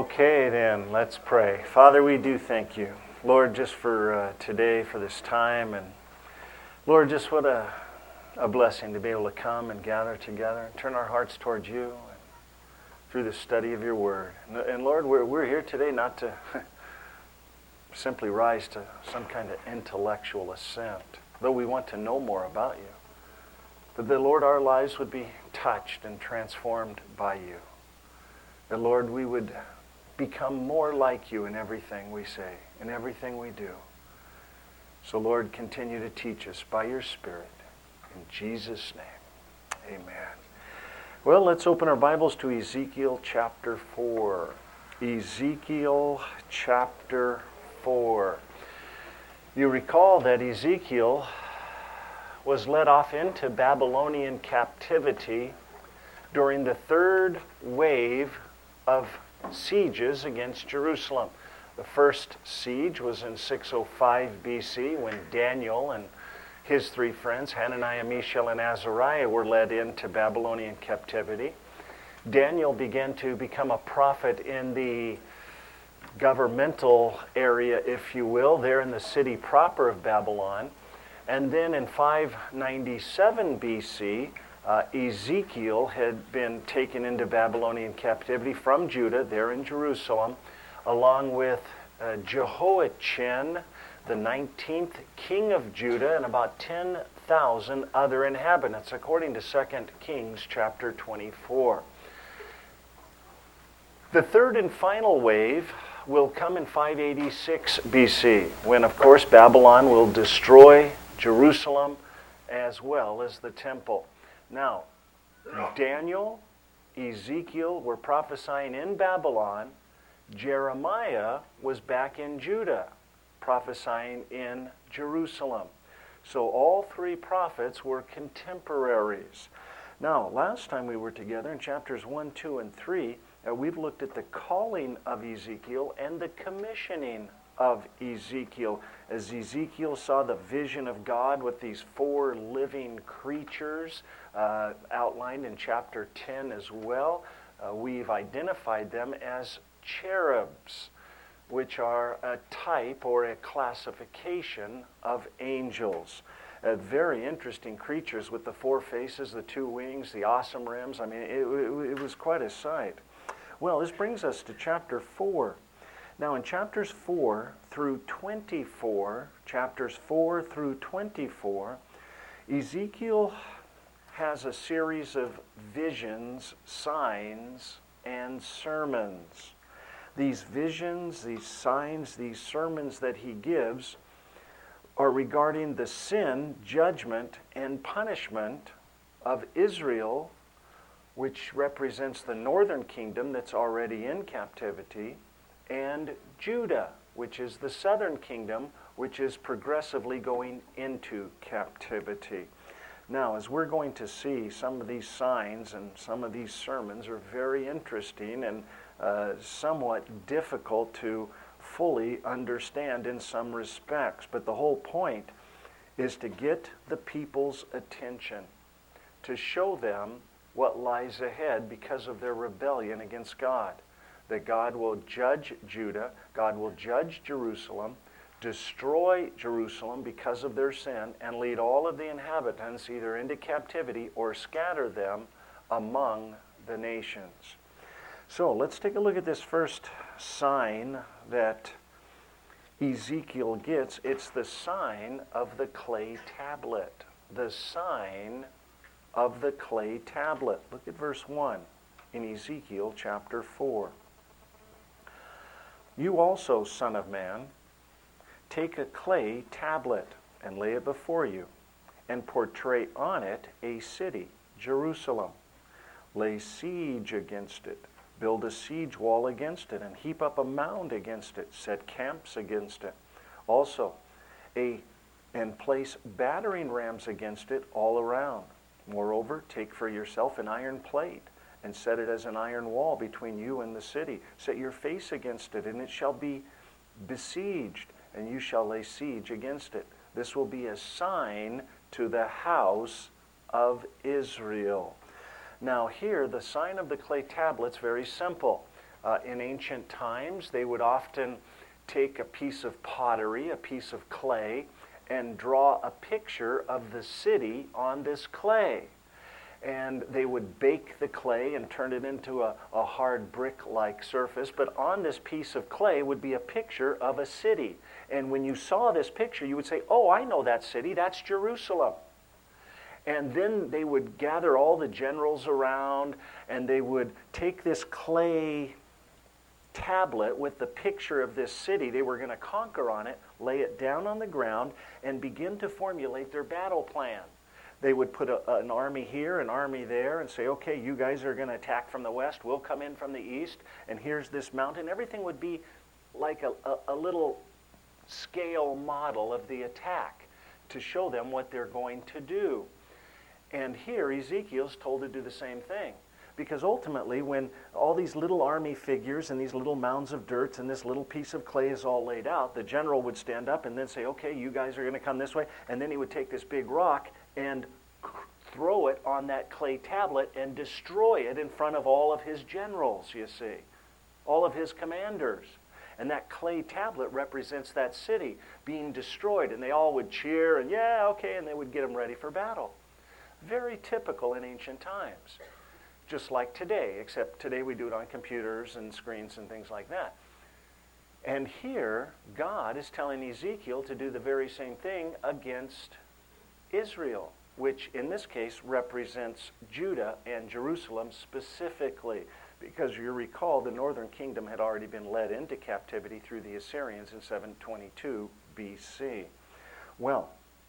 Okay, then, let's pray. Father, we do thank you, Lord, just for today, for this time. And Lord, just what a blessing to be able to come and gather together and turn our hearts towards you through the study of your word. And Lord, we're here today not to simply rise to some kind of intellectual assent, though we want to know more about you. But that, Lord, our lives would be touched and transformed by you. That, Lord, we would become more like you in everything we say, in everything we do. So, Lord, continue to teach us by your Spirit. In Jesus' name, amen. Well, let's open our Bibles to Ezekiel chapter 4. Ezekiel chapter 4. You recall that Ezekiel was led off into Babylonian captivity during the third wave of sieges against Jerusalem. The first siege was in 605 BC when Daniel and his three friends, Hananiah, Mishael, and Azariah, were led into Babylonian captivity. Daniel began to become a prophet in the governmental area, if you will, there in the city proper of Babylon. And then in 597 BC, Ezekiel had been taken into Babylonian captivity from Judah, there in Jerusalem, along with Jehoiachin, the 19th king of Judah, and about 10,000 other inhabitants, according to 2 Kings chapter 24. The third and final wave will come in 586 BC, when, of course, Babylon will destroy Jerusalem as well as the temple. Now, Daniel, Ezekiel were prophesying in Babylon. Jeremiah was back in Judah, prophesying in Jerusalem. So all three prophets were contemporaries. Now, last time we were together in chapters 1, 2, and 3, we've looked at the calling of Ezekiel and the commissioning of Ezekiel. As Ezekiel saw the vision of God with these four living creatures outlined in chapter 10 as well, we've identified them as cherubs, which are a type or a classification of angels. Very interesting creatures with the four faces, the two wings, the awesome rims. I mean, it was quite a sight. Well, this brings us to chapter 4. Now, in chapters 4 through 24, Ezekiel has a series of visions, signs, and sermons. These visions, these signs, these sermons that he gives are regarding the sin, judgment, and punishment of Israel, which represents the northern kingdom that's already in captivity, and Judah, which is the southern kingdom, which is progressively going into captivity. Now, as we're going to see, some of these signs and some of these sermons are very interesting and somewhat difficult to fully understand in some respects. But the whole point is to get the people's attention, to show them what lies ahead because of their rebellion against God. That God will judge Judah, God will judge Jerusalem, destroy Jerusalem because of their sin, and lead all of the inhabitants either into captivity or scatter them among the nations. So let's take a look at this first sign that Ezekiel gets. It's the sign of the clay tablet. The sign of the clay tablet. Look at verse 1 in Ezekiel chapter 4. You also, son of man, take a clay tablet and lay it before you, and portray on it a city, Jerusalem. Lay siege against it, build a siege wall against it, and heap up a mound against it, set camps against it. Also, and place battering rams against it all around. Moreover, take for yourself an iron plate, and set it as an iron wall between you and the city. Set your face against it, and it shall be besieged, and you shall lay siege against it. This will be a sign to the house of Israel. Now here, the sign of the clay tablet's very simple. In ancient times, they would often take a piece of pottery, a piece of clay, and draw a picture of the city on this clay. And they would bake the clay and turn it into a hard brick-like surface. But on this piece of clay would be a picture of a city. And when you saw this picture, you would say, oh, I know that city. That's Jerusalem. And then they would gather all the generals around, and they would take this clay tablet with the picture of this city they were going to conquer on it, lay it down on the ground, and begin to formulate their battle plan. They would put an army here, an army there, and say, okay, you guys are going to attack from the west, we'll come in from the east, and here's this mountain. Everything would be like a little scale model of the attack to show them what they're going to do. And here Ezekiel's told to do the same thing. Because ultimately, when all these little army figures and these little mounds of dirt and this little piece of clay is all laid out, the general would stand up and then say, okay, you guys are going to come this way. And then he would take this big rock and throw it on that clay tablet and destroy it in front of all of his generals, you see. All of his commanders. And that clay tablet represents that city being destroyed. And they all would cheer and, yeah, okay, and they would get them ready for battle. Very typical in ancient times. Just like today, except today we do it on computers and screens and things like that. And here, God is telling Ezekiel to do the very same thing against Israel, which in this case represents Judah and Jerusalem specifically, because you recall the northern kingdom had already been led into captivity through the Assyrians in 722 BC. Well,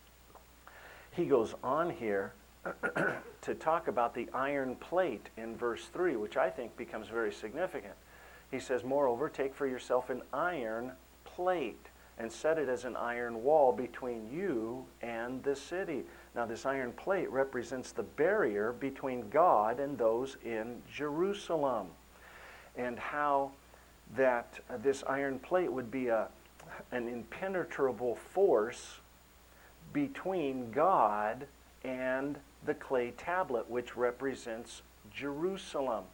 he goes on here to talk about the iron plate in verse 3, which I think becomes very significant. He says, moreover, take for yourself an iron plate and set it as an iron wall between you and the city. Now, this iron plate represents the barrier between God and those in Jerusalem, and how that this iron plate would be an impenetrable force between God and the clay tablet, which represents Jerusalem.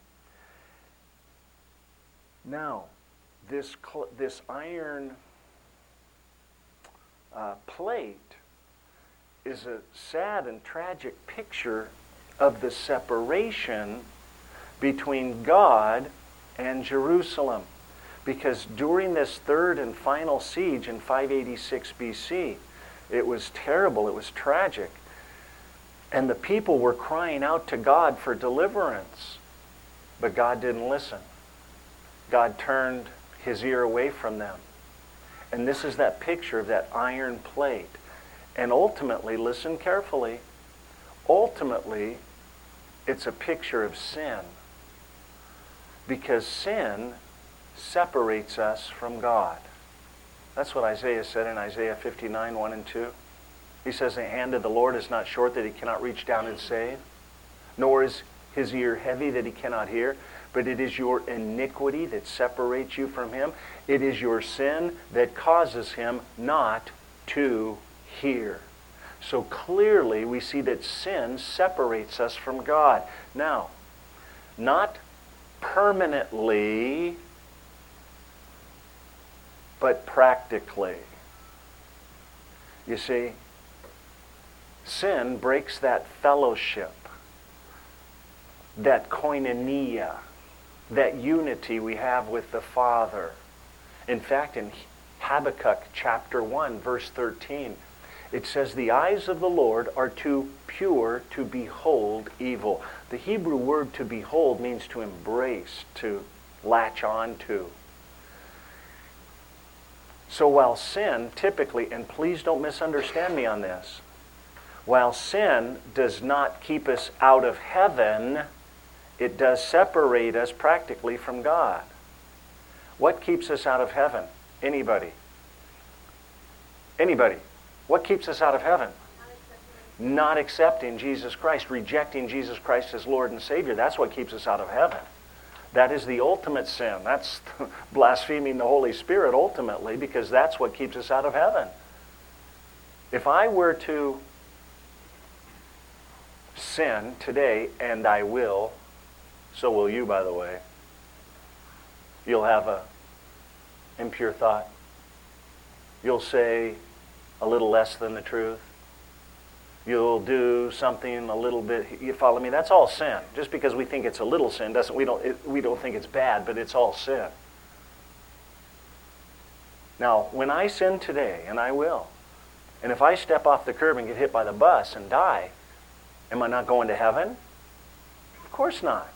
Now, this iron plate is a sad and tragic picture of the separation between God and Jerusalem. Because during this third and final siege in 586 BC, it was terrible, it was tragic. And the people were crying out to God for deliverance. But God didn't listen. God turned his ear away from them. And this is that picture of that iron plate. And ultimately, listen carefully, ultimately, it's a picture of sin. Because sin separates us from God. That's what Isaiah said in Isaiah 59, 1 and 2. He says, the hand of the Lord is not short that he cannot reach down and save, nor is his ear heavy that he cannot hear, but it is your iniquity that separates you from him. It is your sin that causes him not to hear. So clearly we see that sin separates us from God. Now, not permanently, but practically. You see, sin breaks that fellowship, that koinonia, that unity we have with the Father. In fact, in Habakkuk chapter 1, verse 13, it says, the eyes of the Lord are too pure to behold evil. The Hebrew word to behold means to embrace, to latch on to. So while sin typically, and please don't misunderstand me on this, while sin does not keep us out of heaven, it does separate us practically from God. What keeps us out of heaven? Anybody? Anybody? What keeps us out of heaven? Not accepting Jesus Christ, rejecting Jesus Christ as Lord and Savior. That's what keeps us out of heaven. That is the ultimate sin. That's blaspheming the Holy Spirit ultimately, because that's what keeps us out of heaven. If I were to sin today, and I will, so will you, by the way, You'll have a impure thought. You'll say a little less than the truth. You'll do something a little bit. You follow me? That's all sin. Just because we think it's a little sin doesn't we don't think it's bad, but it's all sin. Now, when I sin today, and I will, and if I step off the curb and get hit by the bus and die, am I not going to heaven? Of course not.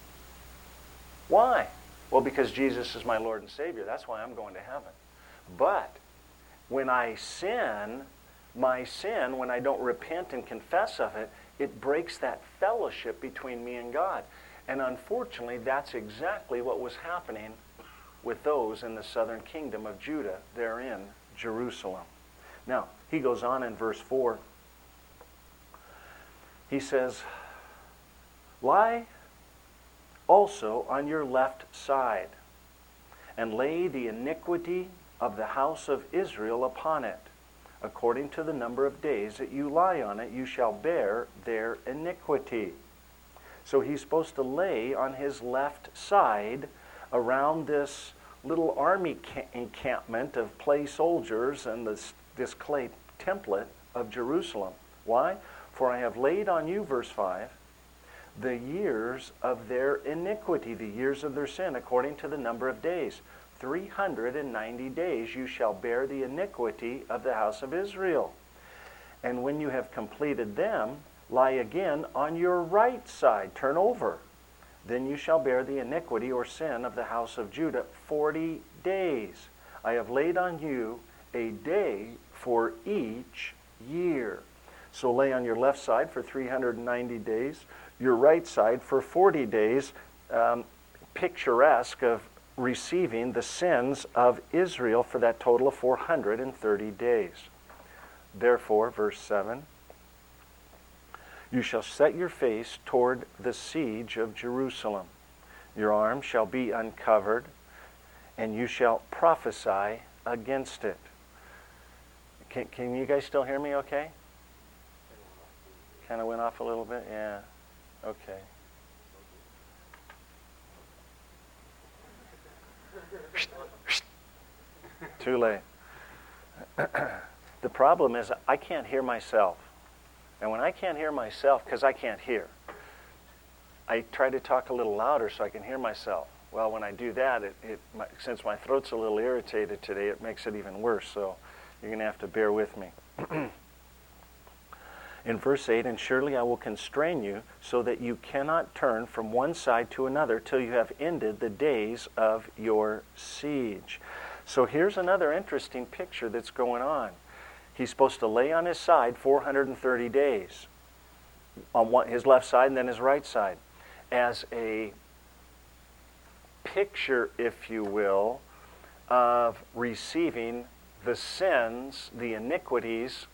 Why? Well, because Jesus is my Lord and Savior. That's why I'm going to heaven. But when I sin, my sin, when I don't repent and confess of it, it breaks that fellowship between me and God. And unfortunately, that's exactly what was happening with those in the southern kingdom of Judah there in Jerusalem. Now, he goes on in verse 4. He says, lie also on your left side, and lay the iniquity of the house of Israel upon it. According to the number of days that you lie on it, you shall bear their iniquity. So he's supposed to lay on his left side around this little army encampment of clay soldiers and this clay template of Jerusalem. Why? For I have laid on you, verse 5, the years of their iniquity, the years of their sin, according to the number of days. 390 days you shall bear the iniquity of the house of Israel. And when you have completed them, lie again on your right side, turn over. Then you shall bear the iniquity or sin of the house of Judah 40 days. I have laid on you a day for each year. So lay on your left side for 390 days, your right side for 40 days, picturesque of receiving the sins of Israel for that total of 430 days. Therefore, verse 7, you shall set your face toward the siege of Jerusalem. Your arm shall be uncovered, and you shall prophesy against it. Can you guys still hear me okay? Kind of went off a little bit? Yeah. Okay. Too late. The problem is I can't hear myself. And when I can't hear myself, because I can't hear, I try to talk a little louder so I can hear myself. Well, when I do that, since my throat's a little irritated today, it makes it even worse. So you're going to have to bear with me. In verse 8, and surely I will constrain you so that you cannot turn from one side to another till you have ended the days of your siege. So here's another interesting picture that's going on. He's supposed to lay on his side 430 days, on his left side and then his right side, as a picture, if you will, of receiving the sins, the iniquities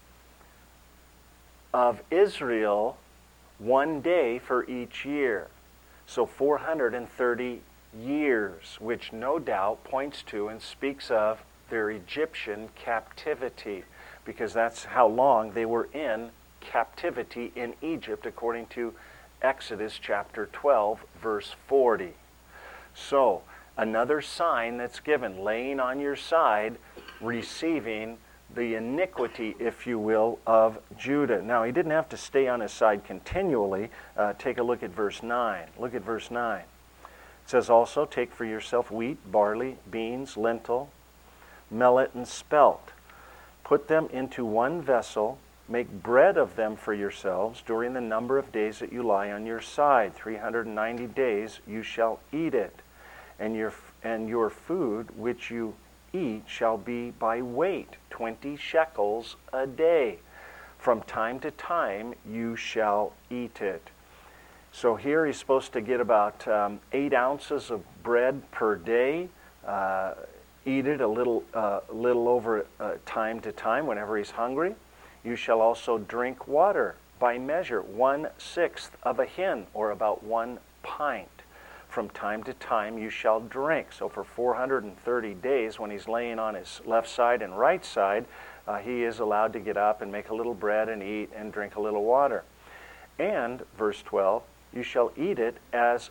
of Israel one day for each year. So 430 years, which no doubt points to and speaks of their Egyptian captivity, because that's how long they were in captivity in Egypt according to Exodus chapter 12, verse 40. So, another sign that's given, laying on your side, receiving the iniquity, if you will, of Judah. Now, he didn't have to stay on his side continually. Take a look at verse 9. Look at verse 9. It says also, take for yourself wheat, barley, beans, lentil, millet, and spelt. Put them into one vessel. Make bread of them for yourselves during the number of days that you lie on your side. 390 days you shall eat it. And your food which you eat shall be by weight, 20 shekels a day. From time to time you shall eat it. So here he's supposed to get about 8 ounces of bread per day. Eat it a little over time to time whenever he's hungry. You shall also drink water by measure, 1/6 of a hin, or about 1 pint. From time to time you shall drink. So for 430 days, when he's laying on his left side and right side, he is allowed to get up and make a little bread and eat and drink a little water. And, verse 12, you shall eat it as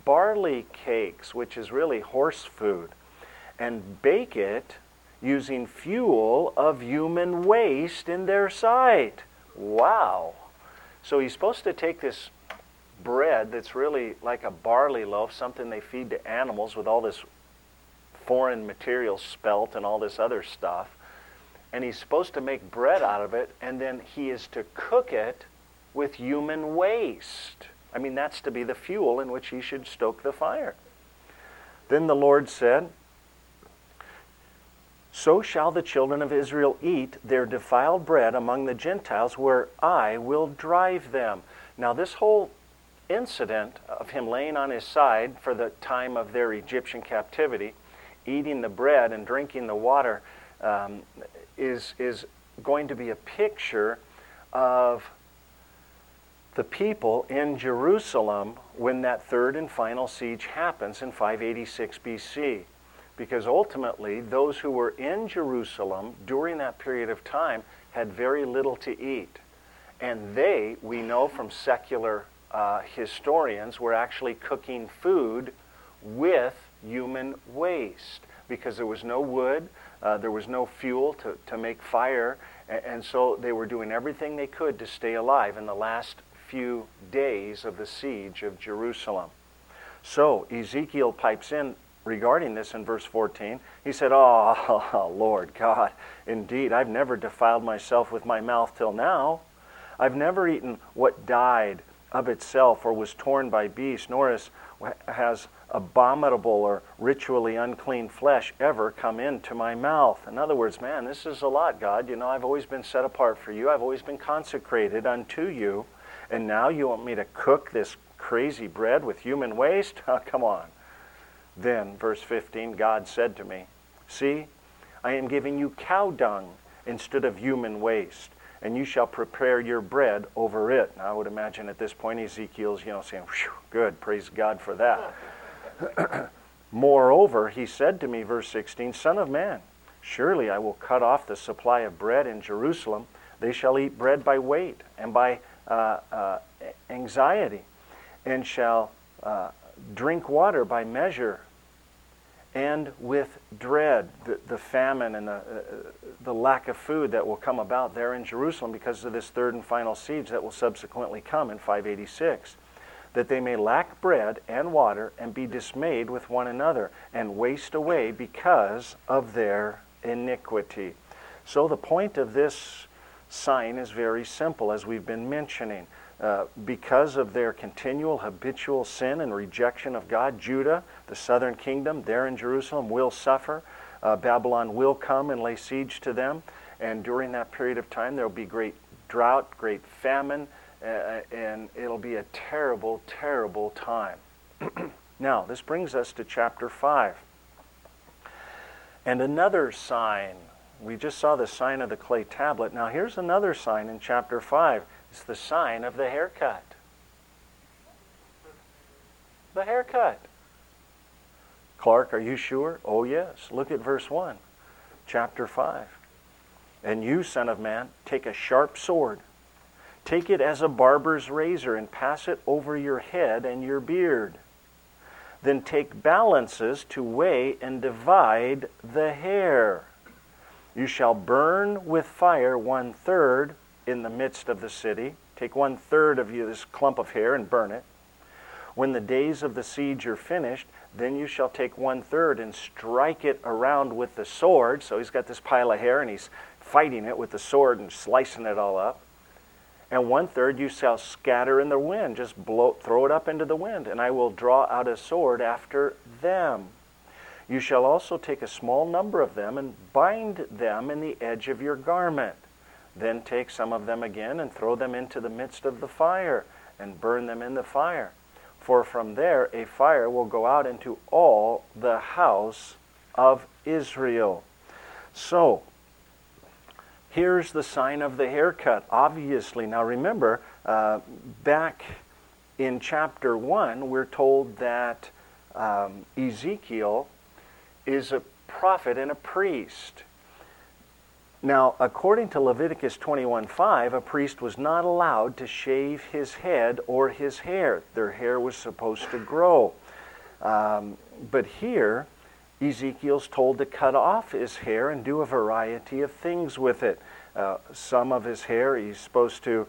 barley cakes, which is really horse food, and bake it using fuel of human waste in their sight. Wow. So he's supposed to take this bread that's really like a barley loaf, something they feed to animals with all this foreign material, spelt and all this other stuff, and he's supposed to make bread out of it, and then he is to cook it with human waste. I mean, that's to be the fuel in which he should stoke the fire. Then the Lord said, so shall the children of Israel eat their defiled bread among the Gentiles, where I will drive them. Now this whole incident of him laying on his side for the time of their Egyptian captivity, eating the bread and drinking the water, is going to be a picture of the people in Jerusalem when that third and final siege happens in 586 BC. Because ultimately, those who were in Jerusalem during that period of time had very little to eat. And they, we know from secular historians, were actually cooking food with human waste. Because there was no wood, there was no fuel to make fire, and so they were doing everything they could to stay alive in the last few days of the siege of Jerusalem. So Ezekiel pipes in regarding this in verse 14. He said, oh, Lord God, indeed, I've never defiled myself with my mouth till now. I've never eaten what died of itself or was torn by beasts, nor has abominable or ritually unclean flesh ever come into my mouth. In other words, man, this is a lot, God. You know, I've always been set apart for you. I've always been consecrated unto you. And now you want me to cook this crazy bread with human waste? Oh, come on. Then, verse 15, God said to me, see, I am giving you cow dung instead of human waste, and you shall prepare your bread over it. Now, I would imagine at this point Ezekiel's, saying, good, praise God for that. Moreover, he said to me, verse 16, Son of man, surely I will cut off the supply of bread in Jerusalem. They shall eat bread by weight and by anxiety, and shall drink water by measure, and with dread. The famine and the lack of food that will come about there in Jerusalem because of this third and final siege that will subsequently come in 586. That they may lack bread and water and be dismayed with one another and waste away because of their iniquity. So the point of this sign is very simple, as we've been mentioning. Because of their continual habitual sin and rejection of God, Judah, the southern kingdom, there in Jerusalem, will suffer. Babylon will come and lay siege to them. And during that period of time, there will be great drought, great famine, and it'll be a terrible, terrible time. Now, this brings us to chapter 5. And another sign. We just saw the sign of the clay tablet. Now, here's another sign in chapter 5. It's the sign of the haircut. The haircut. Clark, are you sure? Oh, yes. Look at verse 1, chapter 5. And you, son of man, take a sharp sword. Take it as a barber's razor and pass it over your head and your beard. Then take balances to weigh and divide the hair. You shall burn with fire 1/3 in the midst of the city. Take 1/3 of this clump of hair and burn it. When the days of the siege are finished, then you shall take 1/3 and strike it around with the sword. So he's got this pile of hair and he's fighting it with the sword and slicing it all up. And 1/3 you shall scatter in the wind. Just throw it up into the wind, and I will draw out a sword after them. You shall also take a small number of them and bind them in the edge of your garment. Then take some of them again and throw them into the midst of the fire and burn them in the fire. For from there a fire will go out into all the house of Israel. So, here's the sign of the haircut. Obviously, now remember, back in chapter 1, we're told that Ezekiel is a prophet and a priest. Now, according to Leviticus 21:5, a priest was not allowed to shave his head or his hair. Their hair was supposed to grow. But here, Ezekiel's told to cut off his hair and do a variety of things with it. Some of his hair he's supposed to,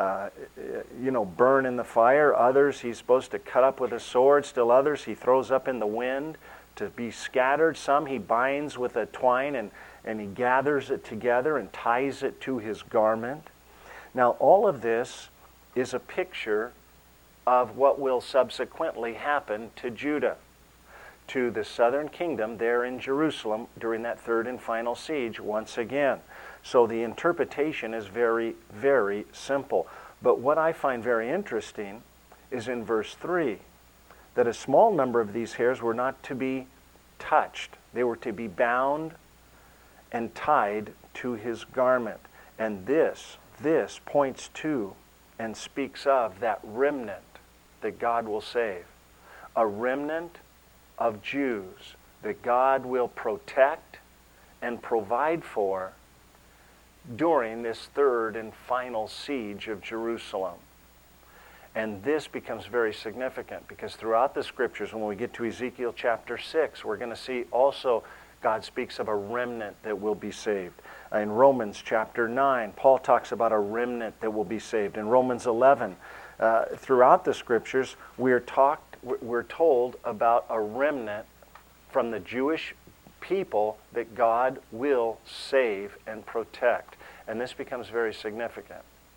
burn in the fire. Others he's supposed to cut up with a sword. Still others he throws up in the wind to be scattered. Some he binds with a twine and he gathers it together and ties it to his garment. Now all of this is a picture of what will subsequently happen to Judah, to the southern kingdom there in Jerusalem during that third and final siege once again. So the interpretation is very, very simple. But what I find very interesting is in verse 3, that a small number of these hairs were not to be touched. They were to be bound and tied to his garment. And this points to and speaks of that remnant that God will save. A remnant of Jews that God will protect and provide for during this third and final siege of Jerusalem. And this becomes very significant because throughout the scriptures, when we get to Ezekiel chapter 6, we're going to see also God speaks of a remnant that will be saved. In Romans chapter 9, Paul talks about a remnant that will be saved. In Romans 11, throughout the scriptures, we're told about a remnant from the Jewish people that God will save and protect. And this becomes very significant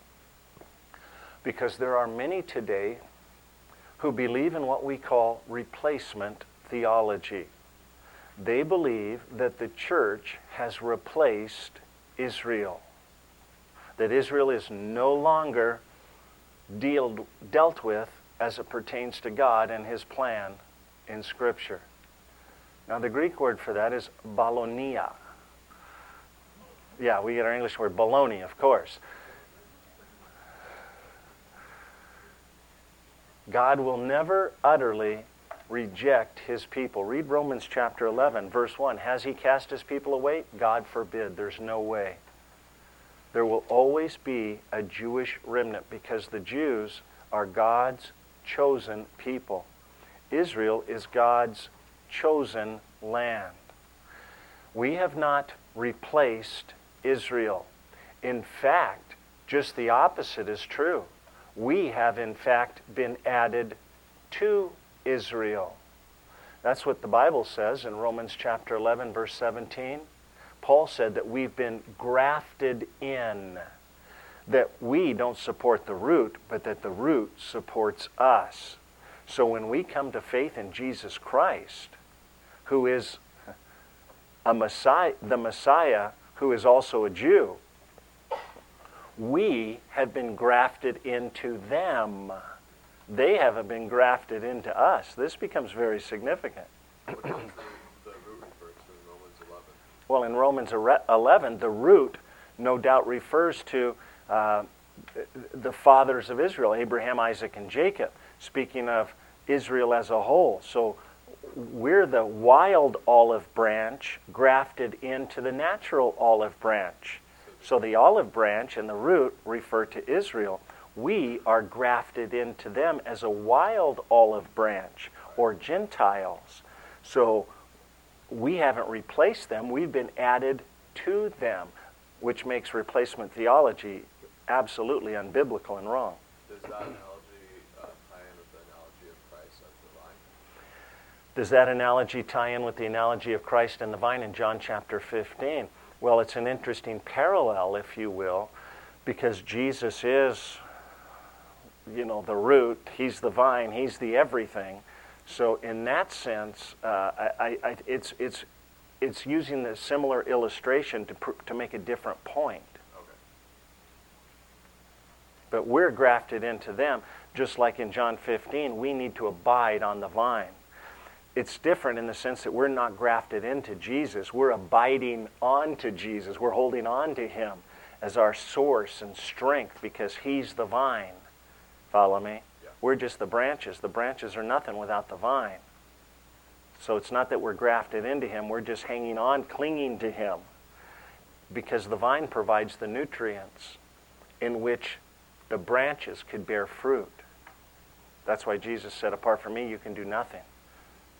because there are many today who believe in what we call replacement theology. They believe that the church has replaced Israel, that Israel is no longer dealt with as it pertains to God and His plan in Scripture. Now the Greek word for that is balonia. Yeah, we get our English word baloney, of course. God will never utterly reject His people. Read Romans chapter 11, verse 1. Has He cast His people away? God forbid. There's no way. There will always be a Jewish remnant because the Jews are God's chosen people. Israel is God's chosen land. We have not replaced Israel. In fact, just the opposite is true. We have in fact been added to Israel. That's what the Bible says in Romans chapter 11, verse 17. Paul said that we've been grafted in, that we don't support the root, but that the root supports us. So when we come to faith in Jesus Christ, who is a Messiah, the Messiah who is also a Jew, we have been grafted into them. They haven't been grafted into us. This becomes very significant. What does the root refer to in Romans 11? Well, in Romans 11, the root no doubt refers to the fathers of Israel, Abraham, Isaac, and Jacob, speaking of Israel as a whole. So we're the wild olive branch grafted into the natural olive branch. So the olive branch and the root refer to Israel. We are grafted into them as a wild olive branch or Gentiles. So we haven't replaced them. We've been added to them, which makes replacement theology absolutely unbiblical and wrong. Does that analogy tie in with the analogy of Christ as the vine? Does that analogy tie in with the analogy of Christ and the vine in John chapter 15? Well, it's an interesting parallel, if you will, because Jesus is, the root. He's the vine. He's the everything. So in that sense, it's using the similar illustration to make a different point. Okay. But we're grafted into them, just like in John 15, we need to abide on the vine. It's different in the sense that we're not grafted into Jesus. We're abiding onto Jesus. We're holding on to Him as our source and strength because He's the vine. Follow me? Yeah. We're just the branches. The branches are nothing without the vine. So it's not that we're grafted into Him. We're just hanging on, clinging to Him because the vine provides the nutrients in which the branches could bear fruit. That's why Jesus said, apart from me, you can do nothing.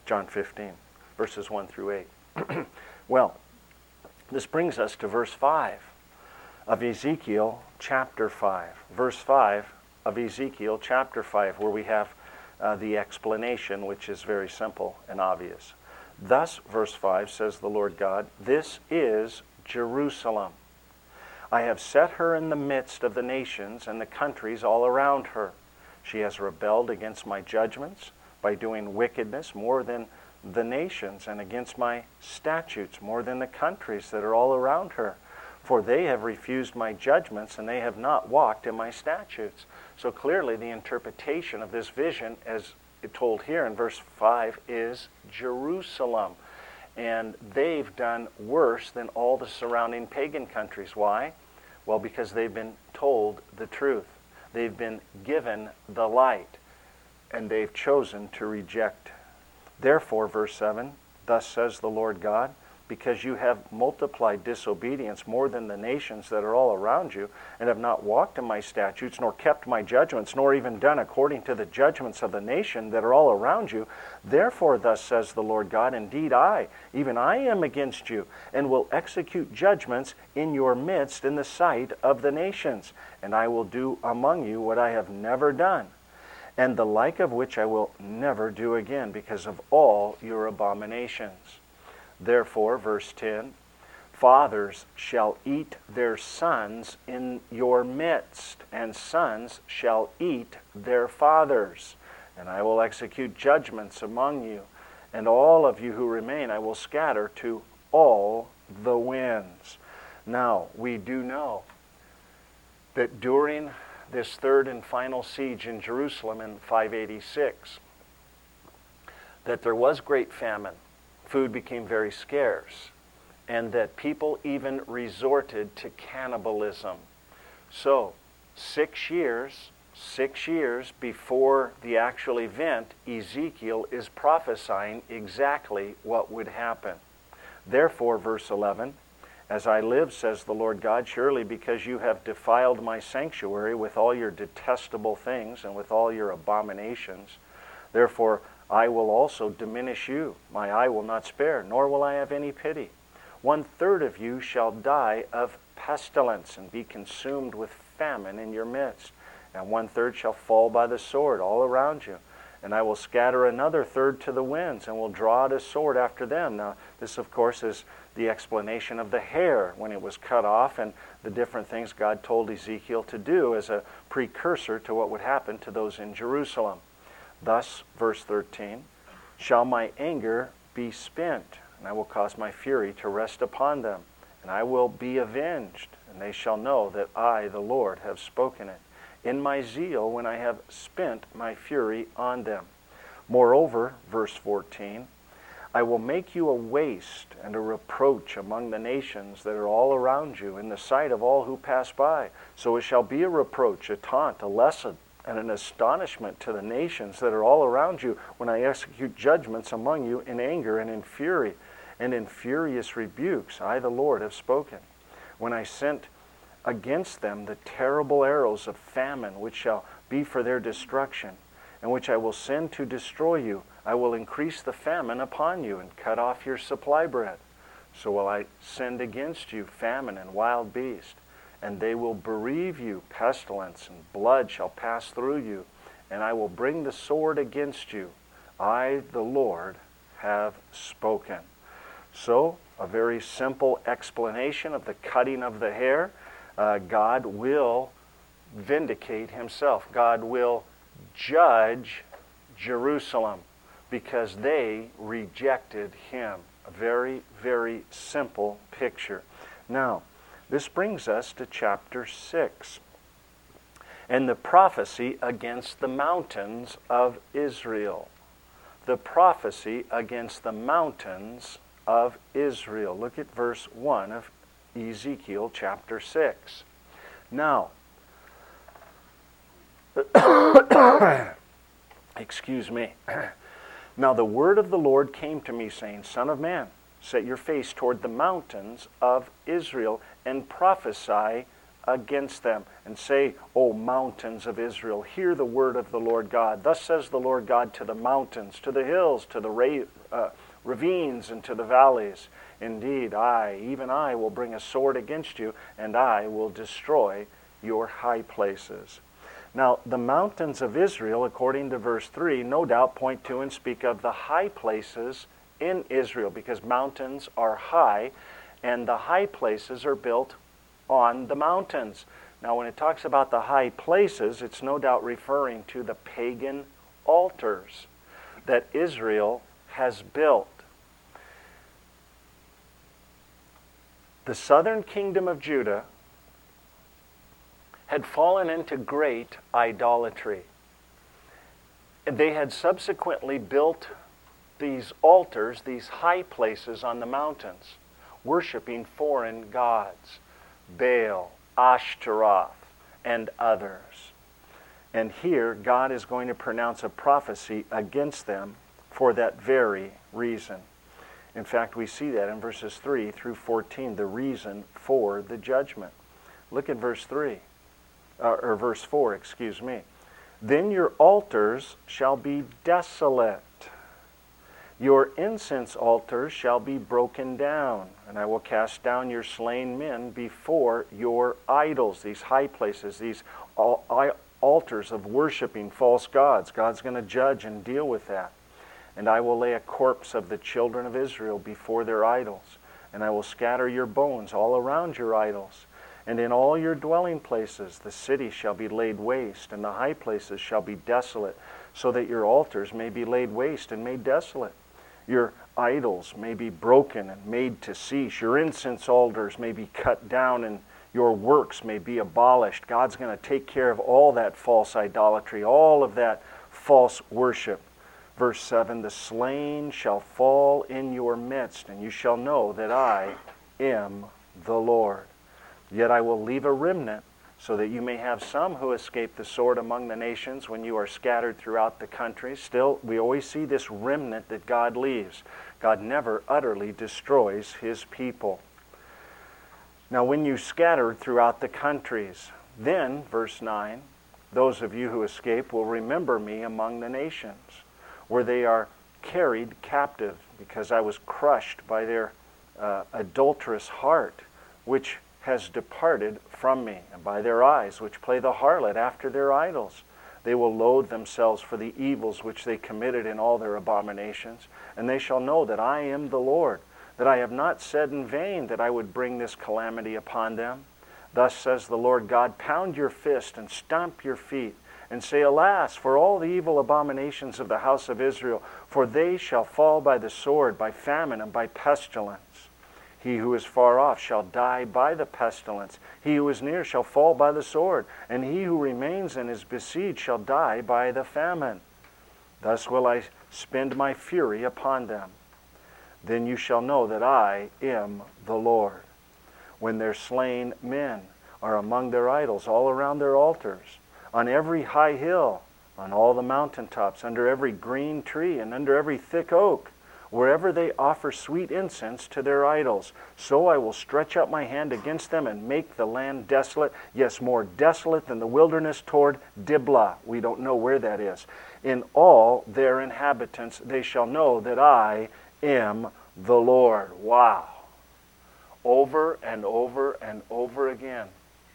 John 15, verses 1 through 8. Well, this brings us to verse 5 of Ezekiel chapter 5. Verse 5 of Ezekiel chapter 5, where we have the explanation, which is very simple and obvious. Thus, verse 5 says the Lord God, "This is Jerusalem. I have set her in the midst of the nations and the countries all around her. She has rebelled against my judgments by doing wickedness more than the nations, and against my statutes more than the countries that are all around her. For they have refused my judgments, and they have not walked in my statutes." So clearly the interpretation of this vision, as it told here in verse 5, is Jerusalem. And they've done worse than all the surrounding pagan countries. Why? Well, because they've been told the truth. They've been given the light, and they've chosen to reject. Therefore, verse 7, "Thus says the Lord God, because you have multiplied disobedience more than the nations that are all around you, and have not walked in my statutes, nor kept my judgments, nor even done according to the judgments of the nation that are all around you, therefore thus says the Lord God, indeed I, even I am against you, and will execute judgments in your midst in the sight of the nations, and I will do among you what I have never done, and the like of which I will never do again, because of all your abominations. Therefore," verse 10, "fathers shall eat their sons in your midst, and sons shall eat their fathers. And I will execute judgments among you, and all of you who remain I will scatter to all the winds." Now, we do know that during this third and final siege in Jerusalem in 586, that there was great famine. Food became very scarce, and that people even resorted to cannibalism. So, 6 years before the actual event, Ezekiel is prophesying exactly what would happen. Therefore, verse 11, "As I live, says the Lord God, surely because you have defiled my sanctuary with all your detestable things and with all your abominations, therefore I will also diminish you. My eye will not spare, nor will I have any pity. 1/3 of you shall die of pestilence and be consumed with famine in your midst, and 1/3 shall fall by the sword all around you. And I will scatter another 1/3 to the winds, and will draw out a sword after them." Now, this, of course, is the explanation of the hair when it was cut off, and the different things God told Ezekiel to do as a precursor to what would happen to those in Jerusalem. Thus, verse 13, "Shall my anger be spent, and I will cause my fury to rest upon them, and I will be avenged, and they shall know that I, the Lord, have spoken it, in my zeal when I have spent my fury on them. Moreover," verse 14, "I will make you a waste and a reproach among the nations that are all around you, in the sight of all who pass by. So it shall be a reproach, a taunt, a lesson, and an astonishment to the nations that are all around you when I execute judgments among you in anger and in fury and in furious rebukes. I, the Lord, have spoken. When I sent against them the terrible arrows of famine, which shall be for their destruction, and which I will send to destroy you, I will increase the famine upon you and cut off your supply bread. So will I send against you famine and wild beast, and they will bereave you, pestilence, and blood shall pass through you, and I will bring the sword against you. I, the Lord, have spoken." So, a very simple explanation of the cutting of the hair. God will vindicate himself. God will judge Jerusalem because they rejected him. A very, very simple picture. Now, this brings us to chapter 6 and the prophecy against the mountains of Israel. The prophecy against the mountains of Israel. Look at verse 1 of Ezekiel chapter 6. Now, excuse me. Now the word of the Lord came to me, saying, "Son of man, set your face toward the mountains of Israel, and prophesy against them, and say, O mountains of Israel, hear the word of the Lord God. Thus says the Lord God to the mountains, to the hills, to the ravines, and to the valleys. Indeed, even I, will bring a sword against you, and I will destroy your high places. Now, the mountains of Israel, according to verse 3, no doubt point to and speak of the high places in Israel, because mountains are high, and the high places are built on the mountains. Now, when it talks about the high places, it's no doubt referring to the pagan altars that Israel has built. The southern kingdom of Judah had fallen into great idolatry. They had subsequently built these altars, these high places on the mountains, worshiping foreign gods, Baal, Ashtaroth, and others. And here, God is going to pronounce a prophecy against them for that very reason. In fact, we see that in verses 3 through 14, the reason for the judgment. Look at verse 3, or verse 4, excuse me. Then your altars shall be desolate. Your incense altars shall be broken down, and I will cast down your slain men before your idols, these high places, these altars of worshiping false gods. God's going to judge and deal with that. And I will lay a corpse of the children of Israel before their idols, and I will scatter your bones all around your idols. And in all your dwelling places the city shall be laid waste, and the high places shall be desolate, so that your altars may be laid waste and made desolate. Your idols may be broken and made to cease. Your incense altars may be cut down, and your works may be abolished. God's going to take care of all that false idolatry, all of that false worship. Verse 7, the slain shall fall in your midst, and you shall know that I am the Lord. Yet I will leave a remnant, so that you may have some who escape the sword among the nations when you are scattered throughout the country. Still, we always see this remnant that God leaves. God never utterly destroys His people. Now, when you scatter throughout the countries, then, verse 9, those of you who escape will remember me among the nations, where they are carried captive, because I was crushed by their adulterous heart, which has departed from me, and by their eyes, which play the harlot after their idols. They will loathe themselves for the evils which they committed in all their abominations, and they shall know that I am the Lord, that I have not said in vain that I would bring this calamity upon them. Thus says the Lord God, pound your fist and stamp your feet, and say, alas, for all the evil abominations of the house of Israel, for they shall fall by the sword, by famine, and by pestilence. He who is far off shall die by the pestilence. He who is near shall fall by the sword, and he who remains and is besieged shall die by the famine. Thus will I spend my fury upon them. Then you shall know that I am the Lord. When their slain men are among their idols, all around their altars, on every high hill, on all the mountaintops, under every green tree, and under every thick oak, wherever they offer sweet incense to their idols, so I will stretch out my hand against them and make the land desolate, yes, more desolate than the wilderness toward Diblah. We don't know where that is. In all their inhabitants they shall know that I am the Lord. Wow. Over and over and over again,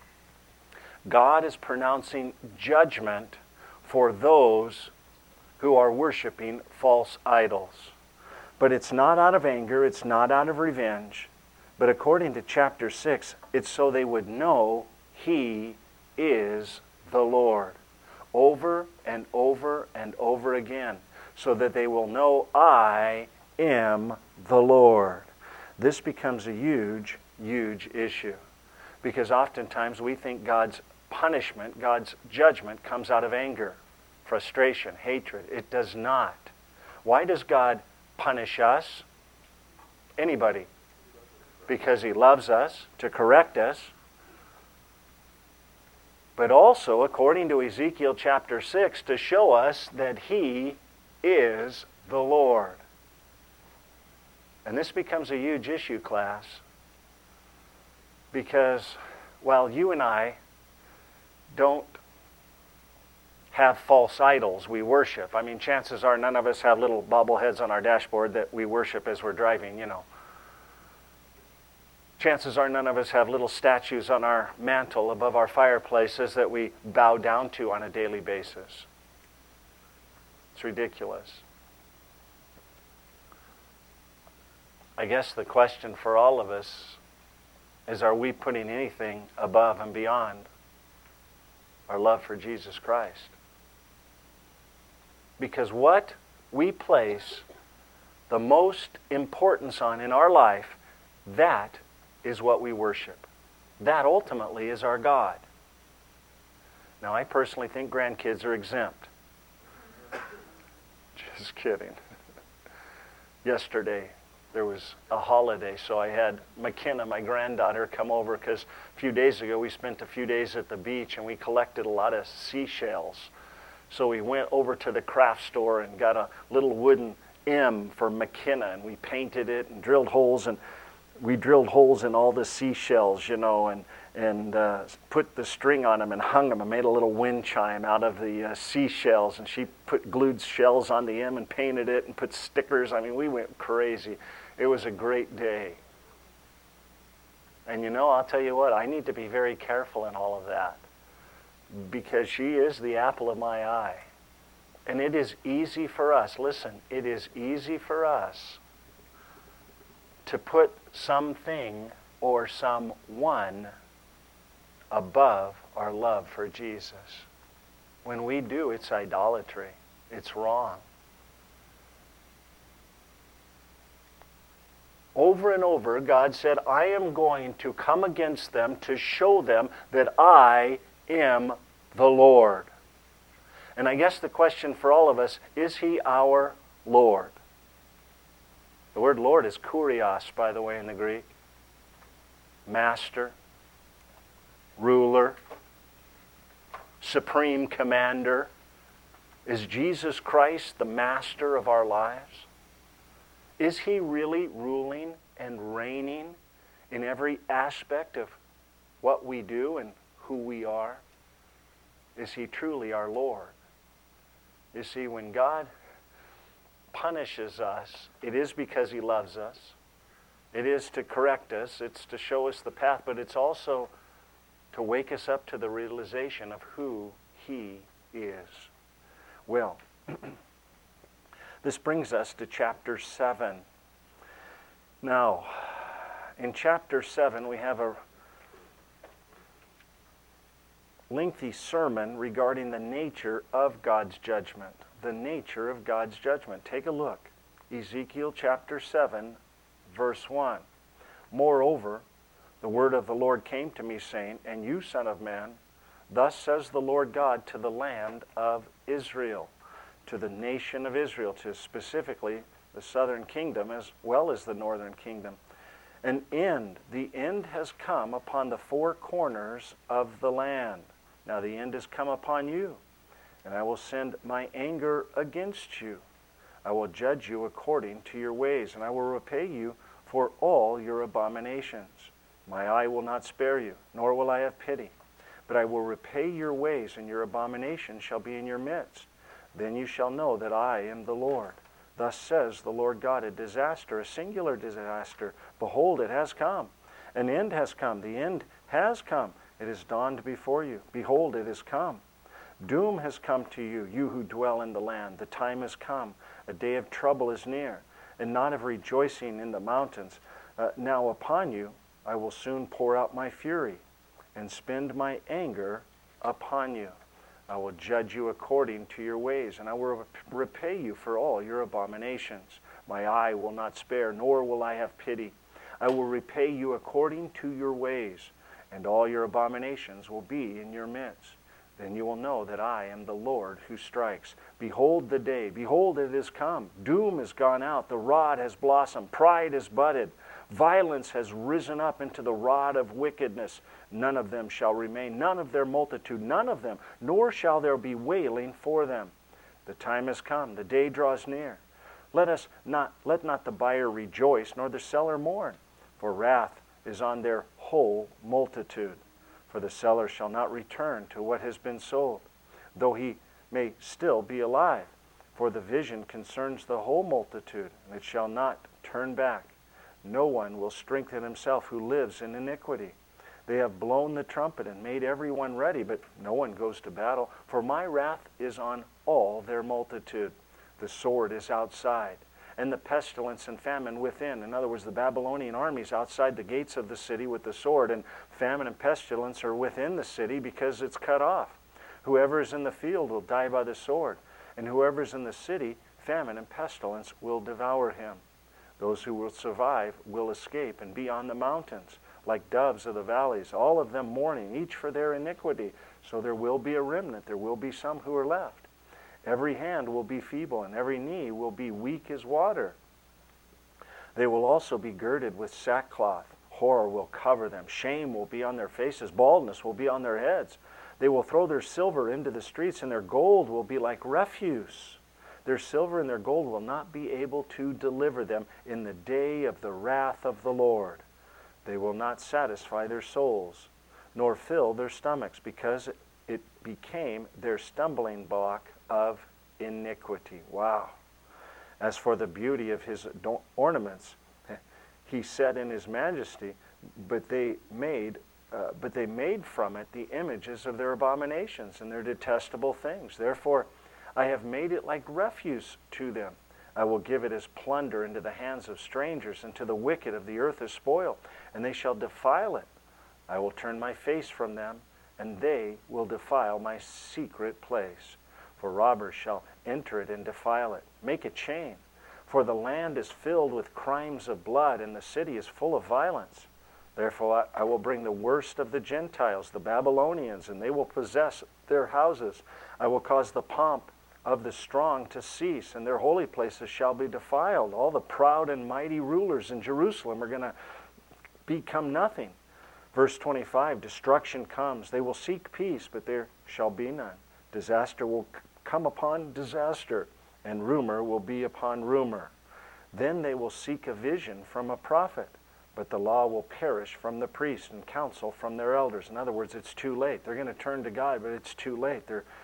God is pronouncing judgment for those who are worshiping false idols. But it's not out of anger, it's not out of revenge, but according to chapter 6, it's so they would know He is the Lord. Over and over and over again, so that they will know I am the Lord. This becomes a huge, huge issue, because oftentimes we think God's punishment, God's judgment comes out of anger, frustration, hatred. It does not. Why does God punish us? Anybody? Because He loves us, to correct us. But also, according to Ezekiel chapter 6, to show us that He is the Lord. And this becomes a huge issue, class, because while you and I don't have false idols we worship. I mean, chances are none of us have little bobbleheads on our dashboard that we worship as we're driving, you know. Chances are none of us have little statues on our mantle above our fireplaces that we bow down to on a daily basis. It's ridiculous. I guess the question for all of us is, are we putting anything above and beyond our love for Jesus Christ? Because what we place the most importance on in our life, that is what we worship. That ultimately is our God. Now, I personally think grandkids are exempt. Just kidding. Yesterday, there was a holiday, so I had McKenna, my granddaughter, come over because a few days ago we spent a few days at the beach and we collected a lot of seashells. So we went over to the craft store and got a little wooden M for McKenna, and we painted it and drilled holes, and we drilled holes in all the seashells, you know, and put the string on them and hung them and made a little wind chime out of the seashells. And she glued shells on the M and painted it and put stickers. I mean, we went crazy. It was a great day. And you know, I'll tell you what, I need to be very careful in all of that, because she is the apple of my eye. And it is easy for us, listen, it is easy for us to put something or someone above our love for Jesus. When we do, it's idolatry. It's wrong. Over and over, God said, I am going to come against them to show them that I am the Lord. And I guess the question for all of us, is He our Lord? The word Lord is kurios, by the way, in the Greek. Master, ruler, supreme commander. Is Jesus Christ the master of our lives? Is He really ruling and reigning in every aspect of what we do and who we are? Is He truly our Lord? You see, when God punishes us, it is because He loves us. It is to correct us. It's to show us the path, but it's also to wake us up to the realization of who He is. Well, this brings us to chapter 7. Now, in chapter 7, we have a lengthy sermon regarding the nature of God's judgment. The nature of God's judgment. Take a look. Ezekiel chapter 7, verse 1. Moreover, the word of the Lord came to me, saying, And you, son of man, thus says the Lord God to the land of Israel, to the nation of Israel, to specifically the southern kingdom as well as the northern kingdom. The end has come upon the four corners of the land. Now the end has come upon you, and I will send my anger against you. I will judge you according to your ways, and I will repay you for all your abominations. My eye will not spare you, nor will I have pity. But I will repay your ways, and your abominations shall be in your midst. Then you shall know that I am the Lord. Thus says the Lord God, a disaster, a singular disaster. Behold, it has come. An end has come. The end has come. It has dawned before you. Behold, it has come. Doom has come to you, you who dwell in the land. The time has come. A day of trouble is near, and not of rejoicing in the mountains. Now upon you I will soon pour out my fury, and spend my anger upon you. I will judge you according to your ways, and I will repay you for all your abominations. My eye will not spare, nor will I have pity. I will repay you according to your ways, and all your abominations will be in your midst. Then you will know that I am the Lord who strikes. Behold the day, behold it is come. Doom is gone out, the rod has blossomed, pride has budded. Violence has risen up into the rod of wickedness. None of them shall remain, none of their multitude, none of them, nor shall there be wailing for them. The time has come, the day draws near. Let not the buyer rejoice, nor the seller mourn, for wrath is on their whole multitude. For the seller shall not return to what has been sold, though he may still be alive. For the vision concerns the whole multitude, and it shall not turn back. No one will strengthen himself who lives in iniquity. They have blown the trumpet and made everyone ready, but no one goes to battle. For my wrath is on all their multitude. The sword is outside, and the pestilence and famine within. In other words, the Babylonian armies outside the gates of the city with the sword, and famine and pestilence are within the city because it's cut off. Whoever is in the field will die by the sword, and whoever is in the city, famine and pestilence will devour him. Those who will survive will escape and be on the mountains, like doves of the valleys, all of them mourning, each for their iniquity. So there will be a remnant, there will be some who are left. Every hand will be feeble, and every knee will be weak as water. They will also be girded with sackcloth. Horror will cover them. Shame will be on their faces. Baldness will be on their heads. They will throw their silver into the streets, and their gold will be like refuse. Their silver and their gold will not be able to deliver them in the day of the wrath of the Lord. They will not satisfy their souls, nor fill their stomachs, because it became their stumbling block of iniquity. Wow. As for the beauty of his ornaments, he said in his majesty, but they made from it the images of their abominations and their detestable things. Therefore, I have made it like refuse to them. I will give it as plunder into the hands of strangers, and to the wicked of the earth as spoil, and they shall defile it. I will turn my face from them, and they will defile my secret place. For robbers shall enter it and defile it. Make a chain. For the land is filled with crimes of blood, and the city is full of violence. Therefore I will bring the worst of the Gentiles, the Babylonians, and they will possess their houses. I will cause the pomp of the strong to cease, and their holy places shall be defiled. All the proud and mighty rulers in Jerusalem are going to become nothing. Verse 25, destruction comes. They will seek peace, but there shall be none. Disaster will come upon disaster, and rumor will be upon rumor. Then they will seek a vision from a prophet, but the law will perish from the priest, and counsel from their elders. In other words, it's too late. They're going to turn to God, but it's too late.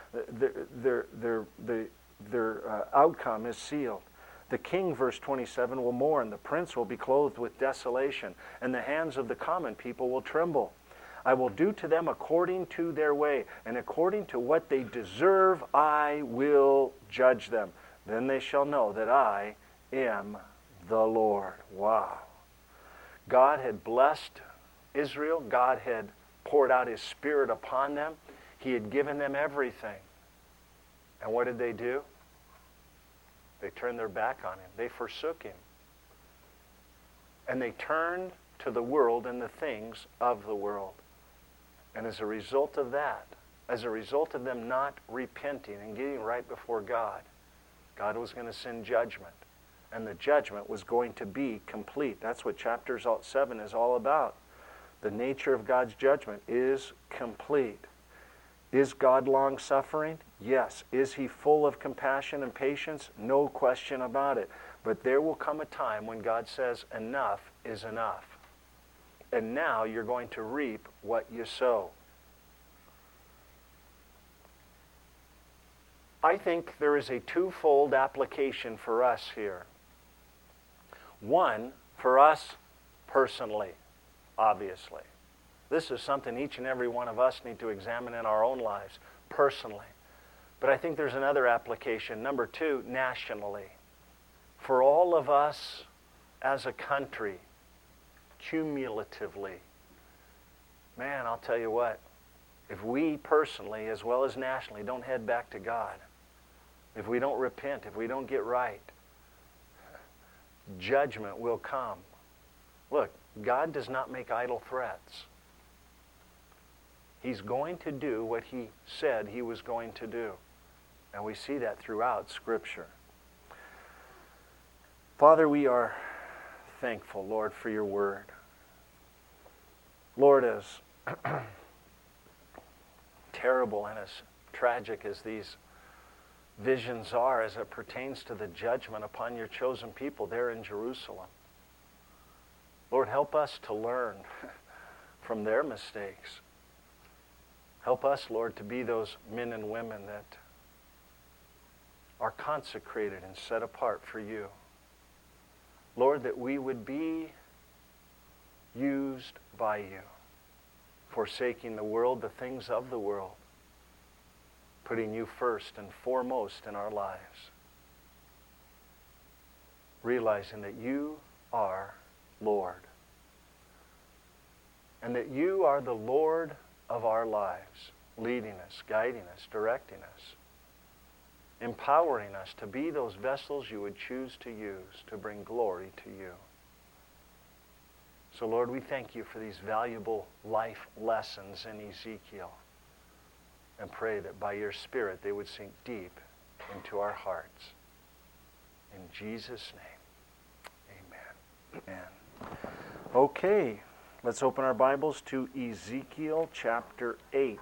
Their outcome is sealed. The king, verse 27, will mourn. The prince will be clothed with desolation, and the hands of the common people will tremble. I will do to them according to their way, and according to what they deserve I will judge them. Then they shall know that I am the Lord. Wow. God had blessed Israel. God had poured out His Spirit upon them. He had given them everything. And what did they do? They turned their back on Him. They forsook Him. And they turned to the world and the things of the world. And as a result of that, as a result of them not repenting and getting right before God, God was going to send judgment. And the judgment was going to be complete. That's what chapter 7 is all about. The nature of God's judgment is complete. Is God long-suffering? Yes. Is He full of compassion and patience? No question about it. But there will come a time when God says, enough is enough. And now you're going to reap what you sow. I think there is a twofold application for us here. One, for us personally, obviously. This is something each and every one of us need to examine in our own lives, personally. But I think there's another application. Number two, nationally. For all of us as a country, cumulatively. Man, I'll tell you what, if we personally, as well as nationally, don't head back to God, if we don't repent, if we don't get right, judgment will come. Look, God does not make idle threats. He's going to do what He said He was going to do. And we see that throughout Scripture. Father, we are thankful, Lord, for Your Word. Lord, as terrible and as tragic as these visions are as it pertains to the judgment upon Your chosen people there in Jerusalem, Lord, help us to learn from their mistakes. Help us, Lord, to be those men and women that are consecrated and set apart for you. Lord, that we would be used by you, forsaking the world, the things of the world, putting you first and foremost in our lives, realizing that you are Lord, and that you are the Lord of our lives, leading us, guiding us, directing us, empowering us to be those vessels you would choose to use to bring glory to you. So Lord, we thank you for these valuable life lessons in Ezekiel, and pray that by your Spirit they would sink deep into our hearts. In Jesus' name, amen. Amen. Okay, let's open our Bibles to Ezekiel chapter 8.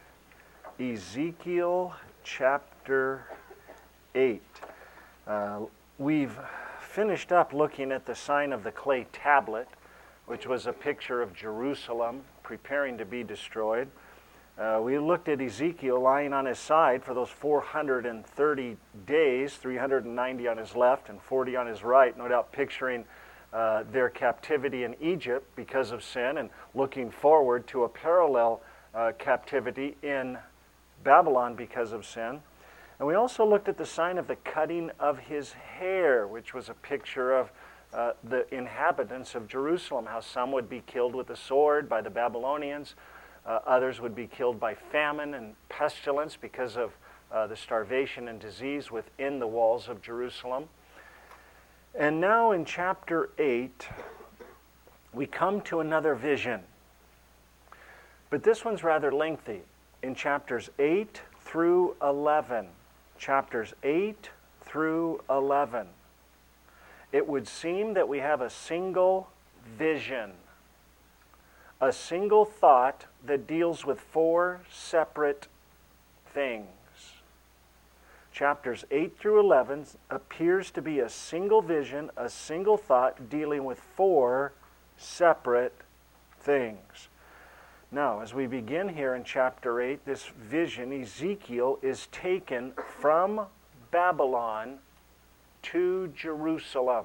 Ezekiel chapter 8. We've finished up looking at the sign of the clay tablet, which was a picture of Jerusalem preparing to be destroyed. We looked at Ezekiel lying on his side for those 430 days, 390 on his left and 40 on his right, no doubt picturing their captivity in Egypt because of sin, and looking forward to a parallel captivity in Babylon because of sin. And we also looked at the sign of the cutting of his hair, which was a picture of the inhabitants of Jerusalem, how some would be killed with the sword by the Babylonians, others would be killed by famine and pestilence because of the starvation and disease within the walls of Jerusalem. And now in chapter 8, we come to another vision. But this one's rather lengthy. In chapters 8 through 11, chapters 8 through 11, it would seem that we have a single vision, a single thought that deals with 4 separate things. Chapters 8 through 11 appears to be a single vision, a single thought dealing with 4 separate things. Now, as we begin here in chapter 8, this vision, Ezekiel is taken from Babylon to Jerusalem.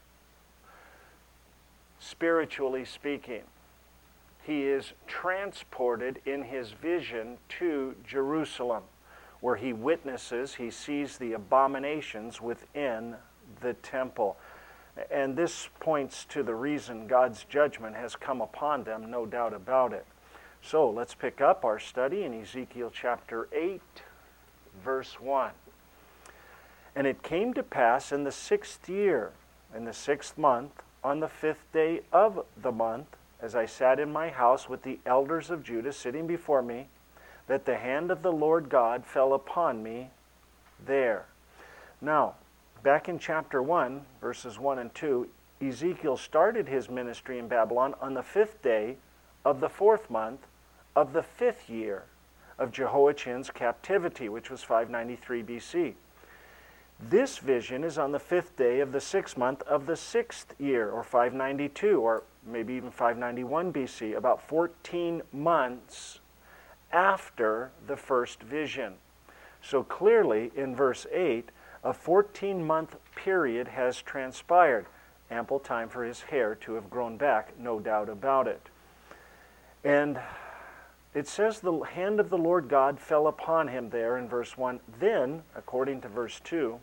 Spiritually speaking, he is transported in his vision to Jerusalem, where he witnesses, he sees the abominations within the temple. And this points to the reason God's judgment has come upon them, no doubt about it. So let's pick up our study in Ezekiel chapter 8, verse 1. And it came to pass in the 6th year, in the 6th month, on the 5th day of the month, as I sat in my house with the elders of Judah sitting before me, that the hand of the Lord God fell upon me there. Now, back in chapter 1, verses 1 and 2, Ezekiel started his ministry in Babylon on the 5th day of the 4th month of the 5th year of Jehoiachin's captivity, which was 593 BC. This vision is on the 5th day of the 6th month of the 6th year, or 592, or maybe even 591 BC, about 14 months after the first vision. So clearly, in verse 8, a 14-month period has transpired. Ample time for his hair to have grown back, no doubt about it. And it says the hand of the Lord God fell upon him there in verse 1. Then, according to verse 2,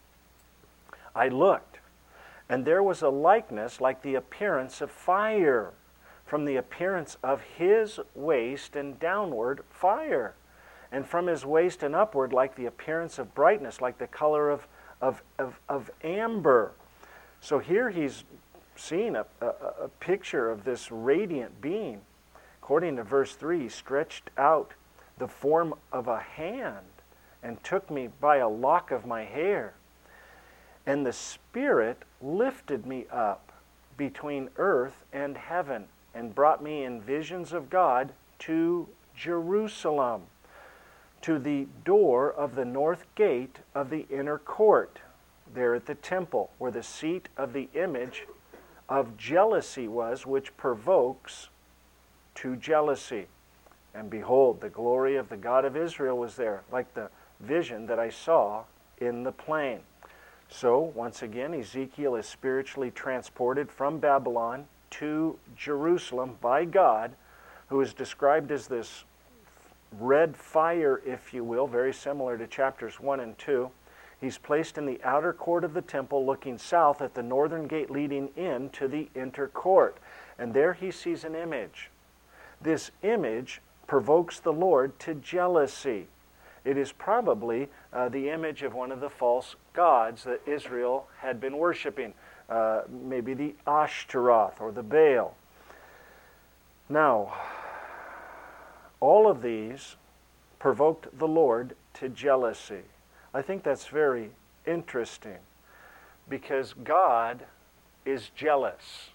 I looked, and there was a likeness like the appearance of fire, from the appearance of his waist and downward fire, and from his waist and upward like the appearance of brightness, like the color of amber. So here he's seeing a picture of this radiant being. According to verse 3, he stretched out the form of a hand and took me by a lock of my hair. And the Spirit lifted me up between earth and heaven and brought me in visions of God to Jerusalem, to the door of the north gate of the inner court, there at the temple, where the seat of the image of jealousy was, which provokes to jealousy. And behold, the glory of the God of Israel was there, like the vision that I saw in the plain. So, once again, Ezekiel is spiritually transported from Babylon to Jerusalem by God, who is described as this red fire, if you will, very similar to chapters 1 and 2. He's placed in the outer court of the temple, looking south at the northern gate leading in to the inner court. And there he sees an image. This image provokes the Lord to jealousy. It is probably the image of one of the false gods that Israel had been worshiping, maybe the Ashtaroth or the Baal. Now, all of these provoked the Lord to jealousy. I think that's very interesting because God is jealous.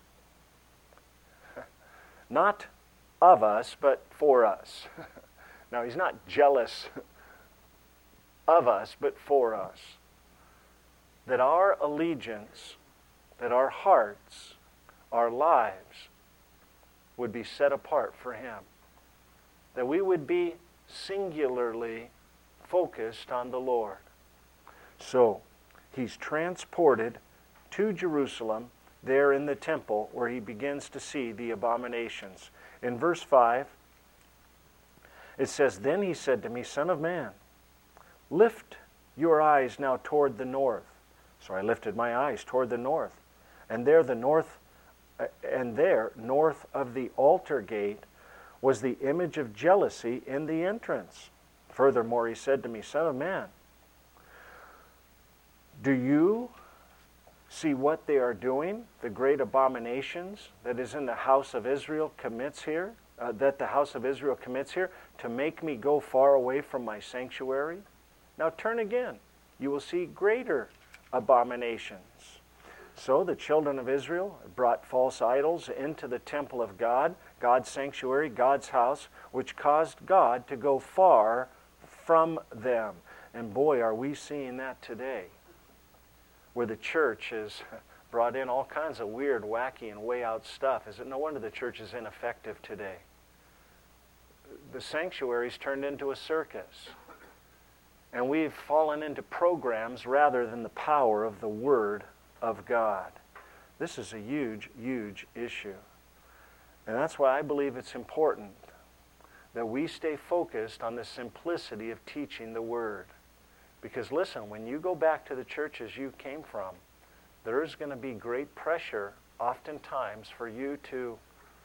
Not of us, but for us. Now, He's not jealous of us, but for us. That our allegiance, that our hearts, our lives would be set apart for Him. That we would be singularly focused on the Lord. So, He's transported to Jerusalem, there in the temple, where He begins to see the abominations. In verse 5, it says, "Then He said to me, Son of man, lift your eyes now toward the north." So I lifted my eyes toward the north. And there north of the altar gate was the image of jealousy in the entrance. Furthermore, He said to me, Son of man, do you see what they are doing, the great abominations that is in the house of Israel commits here, that the house of Israel commits here, to make me go far away from my sanctuary? Now turn again. You will see greater abominations. So the children of Israel brought false idols into the temple of God, God's sanctuary, God's house, which caused God to go far from them. And boy, are we seeing that today, where the church has brought in all kinds of weird, wacky, and way out stuff. Is it no wonder the church is ineffective today? The sanctuary's turned into a circus. And we've fallen into programs rather than the power of the Word of God. This is a huge, huge issue. And that's why I believe it's important that we stay focused on the simplicity of teaching the Word. Because listen, when you go back to the churches you came from, there is going to be great pressure oftentimes for you to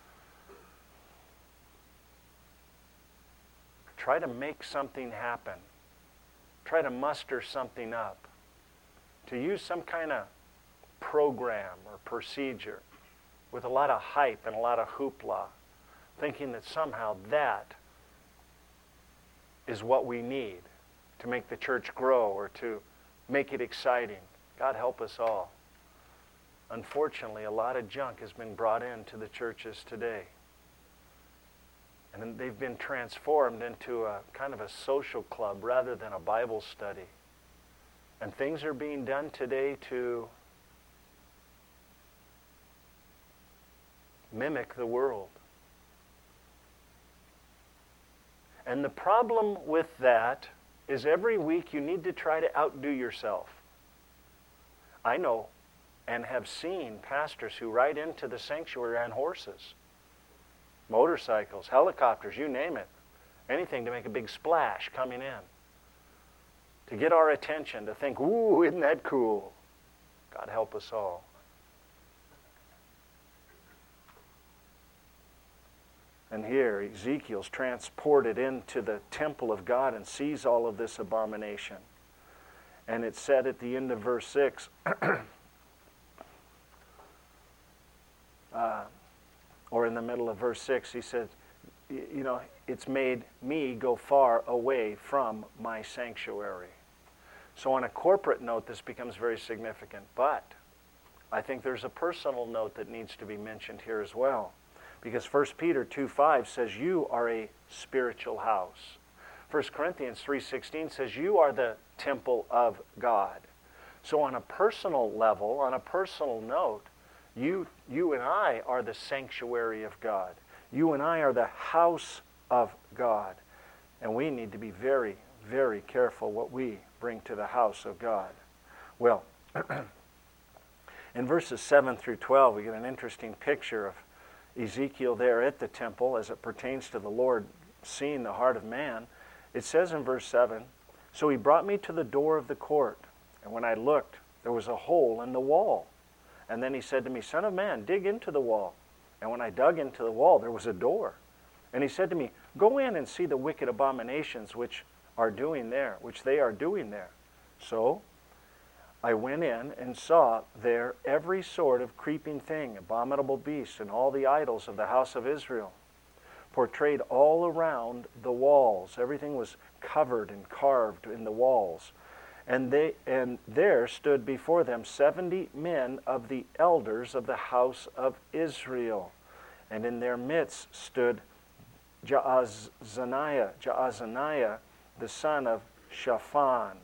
try to make something happen. Try to muster something up. To use some kind of program or procedure with a lot of hype and a lot of hoopla, thinking that somehow that is what we need to make the church grow or to make it exciting. God help us all. Unfortunately, a lot of junk has been brought into the churches today. And they've been transformed into a kind of a social club rather than a Bible study. And things are being done today to mimic the world. And the problem with that is every week you need to try to outdo yourself. I know and have seen pastors who ride into the sanctuary on horses, motorcycles, helicopters, you name it. Anything to make a big splash coming in. To get our attention, to think, ooh, isn't that cool? God help us all. And here, Ezekiel's transported into the temple of God and sees all of this abomination. And it said at the end of verse 6, or in the middle of verse 6, he said, you know, it's made me go far away from my sanctuary. So on a corporate note, this becomes very significant. But I think there's a personal note that needs to be mentioned here as well. Because 1 Peter 2:5 says you are a spiritual house. 1 Corinthians 3:16 says you are the temple of God. So on a personal level, on a personal note, you and I are the sanctuary of God. You and I are the house of God. And we need to be very, very careful what we bring to the house of God. Well, in verses 7 through 12, we get an interesting picture of Ezekiel there at the temple as it pertains to the Lord seeing the heart of man. It says in verse 7, "So he brought me to the door of the court, and when I looked, there was a hole in the wall. And then he said to me, 'Son of man, dig into the wall.' And when I dug into the wall, there was a door. And he said to me, 'Go in and see the wicked abominations which they are doing there.' So I went in and saw there every sort of creeping thing, abominable beasts, and all the idols of the house of Israel, portrayed all around the walls." Everything was covered and carved in the walls. And there stood before them 70 men of the elders of the house of Israel. And in their midst stood Jaazaniah, the son of Shaphan.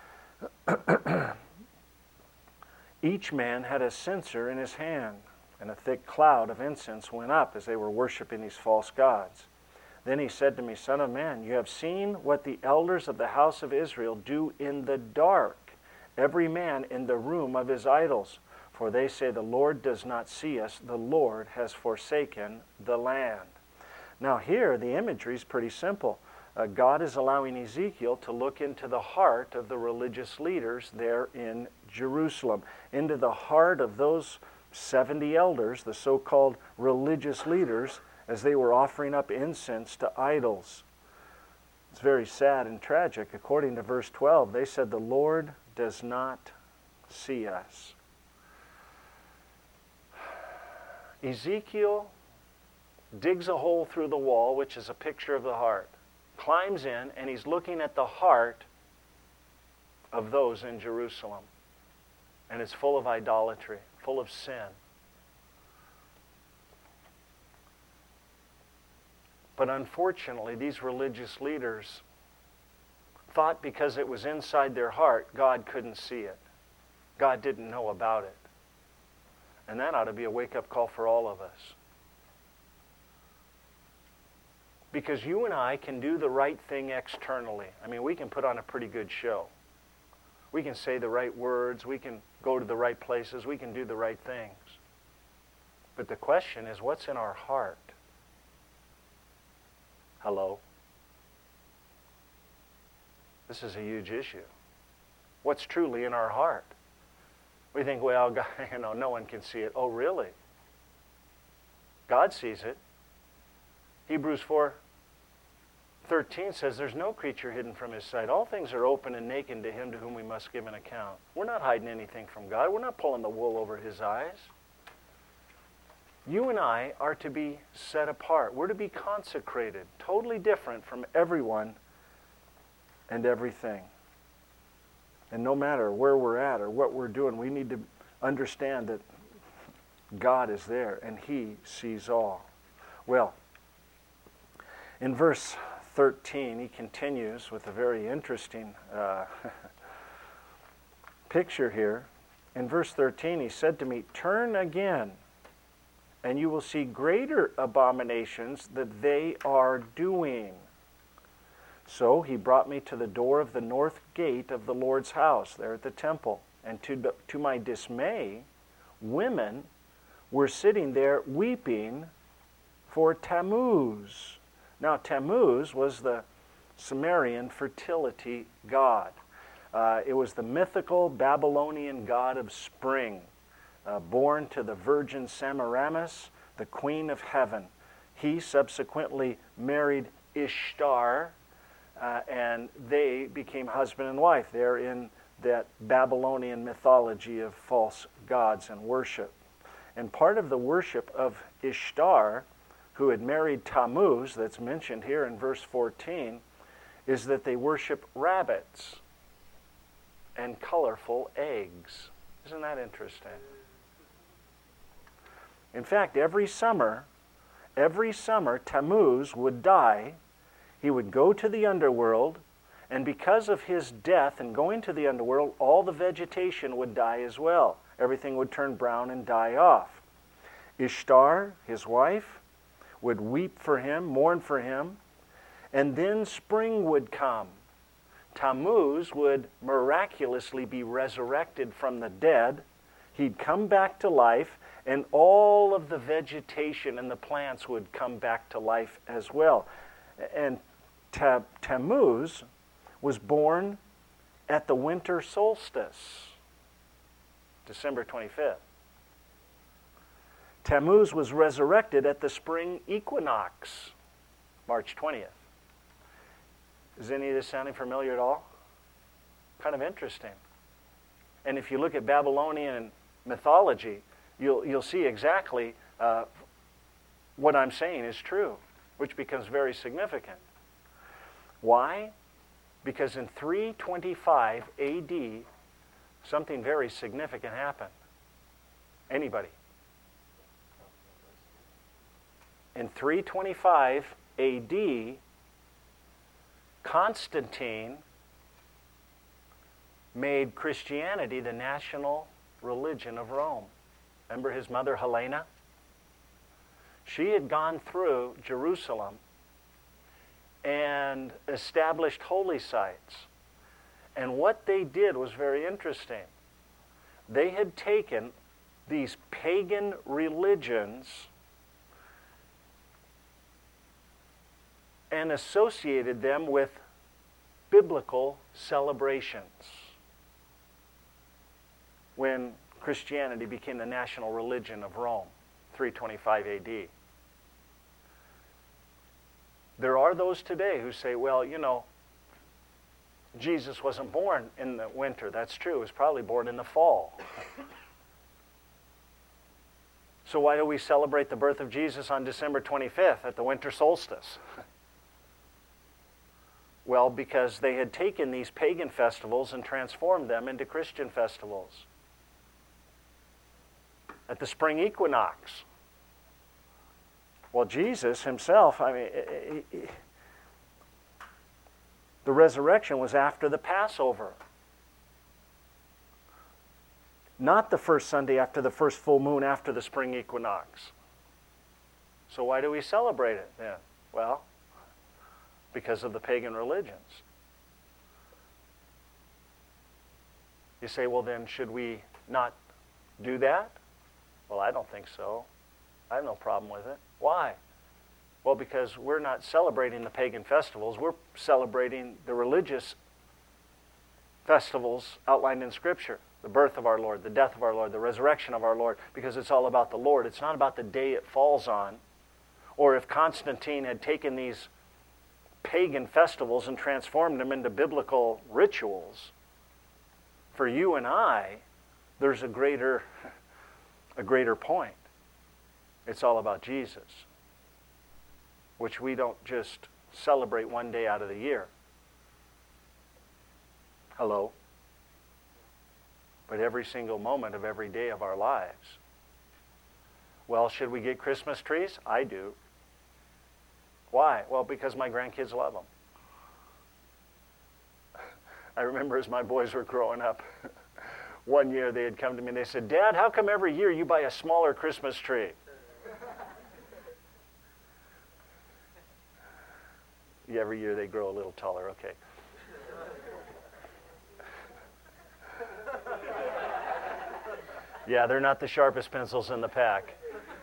Each man had a censer in his hand, and a thick cloud of incense went up as they were worshiping these false gods. Then he said to me, "Son of man, you have seen what the elders of the house of Israel do in the dark, every man in the room of his idols. For they say, 'The Lord does not see us, the Lord has forsaken the land.'" Now here, the imagery is pretty simple. God is allowing Ezekiel to look into the heart of the religious leaders there in Jerusalem, into the heart of those 70 elders, the so-called religious leaders, as they were offering up incense to idols. It's very sad and tragic. According to verse 12, they said, "The Lord does not see us." Ezekiel digs a hole through the wall, which is a picture of the heart, climbs in, and he's looking at the heart of those in Jerusalem. And it's full of idolatry, full of sin. But unfortunately, these religious leaders thought because it was inside their heart, God couldn't see it. God didn't know about it. And that ought to be a wake-up call for all of us. Because you and I can do the right thing externally. I mean, we can put on a pretty good show. We can say the right words. We can go to the right places. We can do the right things. But the question is, what's in our heart? Hello? This is a huge issue. What's truly in our heart? We think, well, God, no one can see it. Oh, really? God sees it. Hebrews 4:13 says there's no creature hidden from His sight. All things are open and naked to Him to whom we must give an account. We're not hiding anything from God. We're not pulling the wool over His eyes. You and I are to be set apart. We're to be consecrated, totally different from everyone and everything. And no matter where we're at or what we're doing, we need to understand that God is there and He sees all. Well, in verse 13, he continues with a very interesting picture here. In verse 13, he said to me, "Turn again, and you will see greater abominations that they are doing." So he brought me to the door of the north gate of the Lord's house there at the temple. And to my dismay, women were sitting there weeping for Tammuz. Now Tammuz was the Sumerian fertility god. It was the mythical Babylonian god of spring, born to the virgin Semiramis, the queen of heaven. He subsequently married Ishtar, and they became husband and wife there in that Babylonian mythology of false gods and worship. And part of the worship of Ishtar, who had married Tammuz, that's mentioned here in verse 14, is that they worship rabbits and colorful eggs. Isn't that interesting? In fact, every summer, Tammuz would die. He would go to the underworld, and because of his death and going to the underworld, all the vegetation would die as well. Everything would turn brown and die off. Ishtar, his wife, would weep for him, mourn for him, And then spring would come. Tammuz would miraculously be resurrected from the dead. He'd come back to life, and all of the vegetation and the plants would come back to life as well. And Tammuz was born at the winter solstice, December 25th. Tammuz was resurrected at the spring equinox, March 20th. Is any of this sounding familiar at all? Kind of interesting. And if you look at Babylonian mythology, you'll see exactly what I'm saying is true, which becomes very significant. Why? Because in 325 A.D., something very significant happened. Anybody? In 325 A.D., Constantine made Christianity the national religion of Rome. Remember his mother Helena? She had gone through Jerusalem and established holy sites. And what they did was very interesting. They had taken these pagan religions and associated them with biblical celebrations when Christianity became the national religion of Rome, 325 A.D. There are those today who say, well, Jesus wasn't born in the winter. That's true. He was probably born in the fall. So why do we celebrate the birth of Jesus on December 25th at the winter solstice? Well, because they had taken these pagan festivals and transformed them into Christian festivals. At the spring equinox. Well, Jesus himself, the resurrection was after the Passover. Not the first Sunday after the first full moon after the spring equinox. So why do we celebrate it then? Well, because of the pagan religions. You say, well then, should we not do that? Well, I don't think so. I have no problem with it. Why? Well, because we're not celebrating the pagan festivals. We're celebrating the religious festivals outlined in Scripture. The birth of our Lord, the death of our Lord, the resurrection of our Lord, because it's all about the Lord. It's not about the day it falls on. Or if Constantine had taken these pagan festivals and transformed them into biblical rituals, for you and I, there's a greater point. It's all about Jesus, which we don't just celebrate one day out of the year. Hello? But every single moment of every day of our lives. Well, should we get Christmas trees? I do. Why? Well, because my grandkids love them. I remember as my boys were growing up, one year they had come to me and they said, Dad, how come every year you buy a smaller Christmas tree? Yeah, every year they grow a little taller, okay. Yeah, they're not the sharpest pencils in the pack.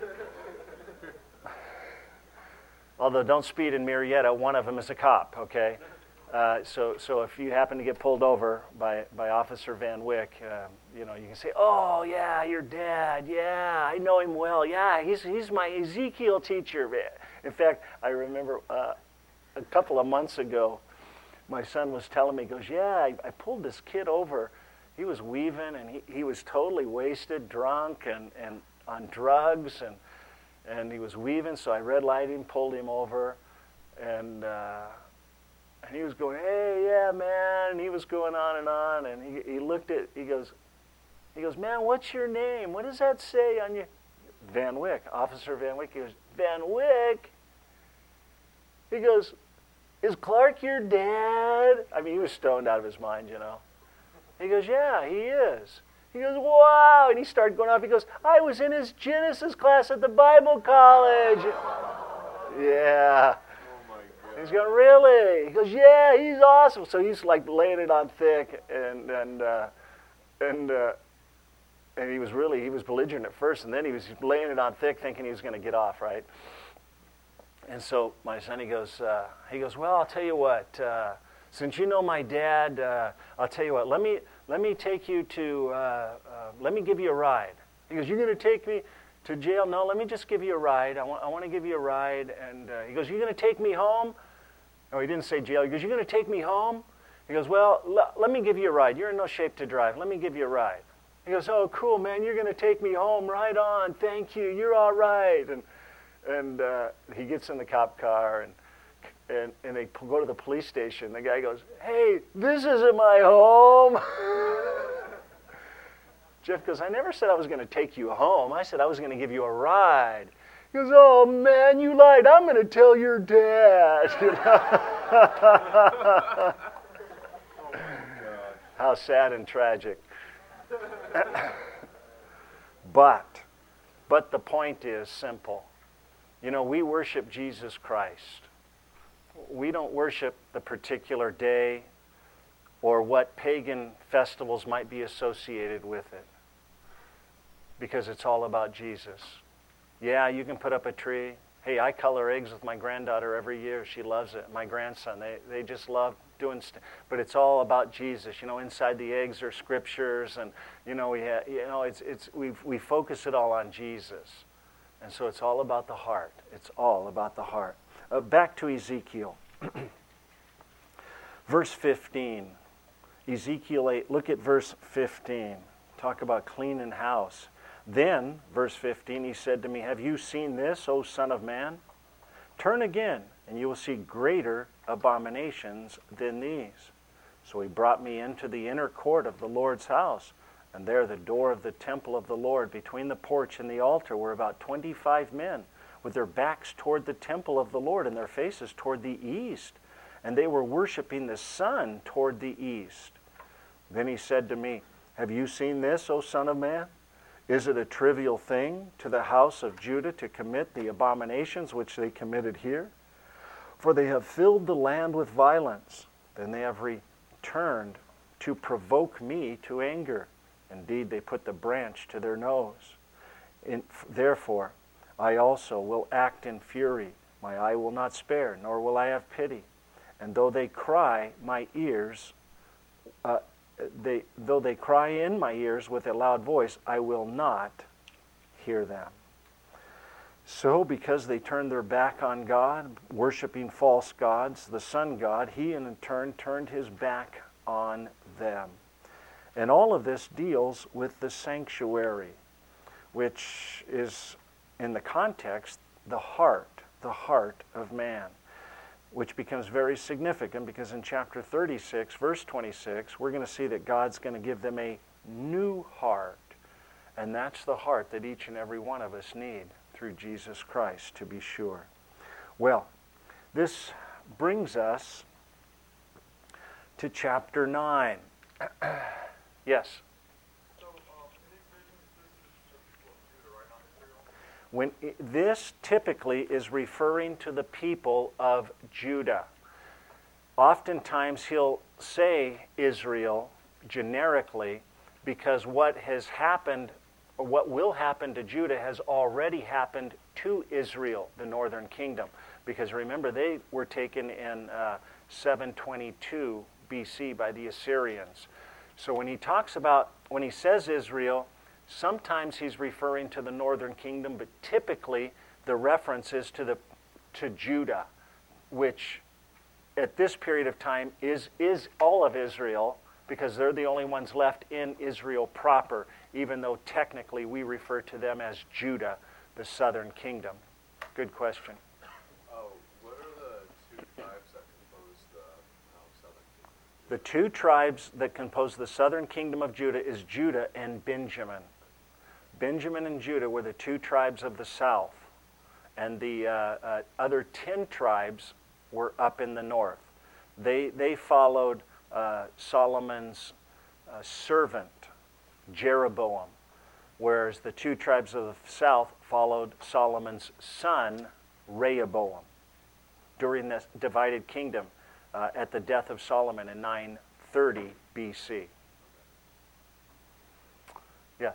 Although don't speed in Marietta, one of them is a cop, okay? So if you happen to get pulled over by Officer Van Wyck, you can say, oh, yeah, your dad, yeah, I know him well. Yeah, he's my Ezekiel teacher. In fact, I remember a couple of months ago, my son was telling me, he goes, yeah, I pulled this kid over. He was weaving, and he was totally wasted, drunk, and on drugs, and he was weaving, so I red lighted him, pulled him over, and he was going, hey, yeah, man, and he was going on, and he looked at, he goes, man, what's your name? What does that say on your... Van Wyck, Officer Van Wyck. He goes, Van Wyck? He goes, is Clark your dad? I mean, he was stoned out of his mind, He goes, yeah, he is. He goes, wow, and he started going off. He goes, I was in his Genesis class at the Bible college. Yeah. He's going, really? He goes, yeah, he's awesome. So he's like laying it on thick, and he was belligerent at first, and then he was laying it on thick, thinking he was going to get off, right? And so my son, he goes, well, I'll tell you what. Since you know my dad, I'll tell you what. Let me take you to. Let me give you a ride. He goes, you're going to take me to jail? No, let me just give you a ride. I want to give you a ride. And he goes, you're going to take me home? No, he didn't say jail. He goes, you're going to take me home? He goes, well, let me give you a ride. You're in no shape to drive. Let me give you a ride. He goes, oh, cool, man. You're going to take me home. Right on. Thank you. You're all right. And he gets in the cop car, and they go to the police station. The guy goes, hey, this isn't my home. Jeff goes, I never said I was going to take you home. I said I was going to give you a ride. He goes, oh, man, you lied. I'm going to tell your dad. You know? How sad and tragic. But the point is simple. You know, we worship Jesus Christ. We don't worship the particular day or what pagan festivals might be associated with it, because it's all about Jesus. Yeah, you can put up a tree. Hey, I color eggs with my granddaughter every year. She loves it. My grandson, they just love doing stuff. But it's all about Jesus. You know, inside the eggs are scriptures, and we focus it all on Jesus. And so it's all about the heart. It's all about the heart. Back to Ezekiel. Verse 15. Ezekiel 8, look at verse 15. Talk about cleaning house. Then, verse 15, he said to me, have you seen this, O son of man? Turn again, and you will see greater abominations than these. So he brought me into the inner court of the Lord's house, and there the door of the temple of the Lord, between the porch and the altar, were about 25 men, with their backs toward the temple of the Lord and their faces toward the east. And they were worshiping the sun toward the east. Then he said to me, have you seen this, O son of man? Is it a trivial thing to the house of Judah to commit the abominations which they committed here? For they have filled the land with violence. Then they have returned to provoke me to anger. Indeed, they put the branch to their nose. Therefore, I also will act in fury. My eye will not spare, nor will I have pity. And though they cry, my ears, though they cry in my ears with a loud voice, I will not hear them. So, because they turned their back on God, worshiping false gods, the sun god, he in turn turned his back on them. And all of this deals with the sanctuary, which is, in the context, the heart of man, which becomes very significant because in chapter 36, verse 26, we're going to see that God's going to give them a new heart. And that's the heart that each and every one of us need through Jesus Christ, to be sure. Well, this brings us to chapter 9. Yes? This typically is referring to the people of Judah. Oftentimes he'll say Israel generically because what has happened, or what will happen to Judah, has already happened to Israel, the northern kingdom. Because remember, they were taken in 722 BC by the Assyrians. So when he says Israel, sometimes he's referring to the northern kingdom, but typically the reference is to Judah, which at this period of time is all of Israel, because they're the only ones left in Israel proper, even though technically we refer to them as Judah, the southern kingdom. Good question. What are the two tribes that compose the southern kingdom? The two tribes that compose the southern kingdom of Judah is Judah and Benjamin. Benjamin and Judah were the two tribes of the south, and the other 10 tribes were up in the north. They followed Solomon's servant, Jeroboam, whereas the two tribes of the south followed Solomon's son, Rehoboam. during the divided kingdom at the death of Solomon in 930 BC. Yes?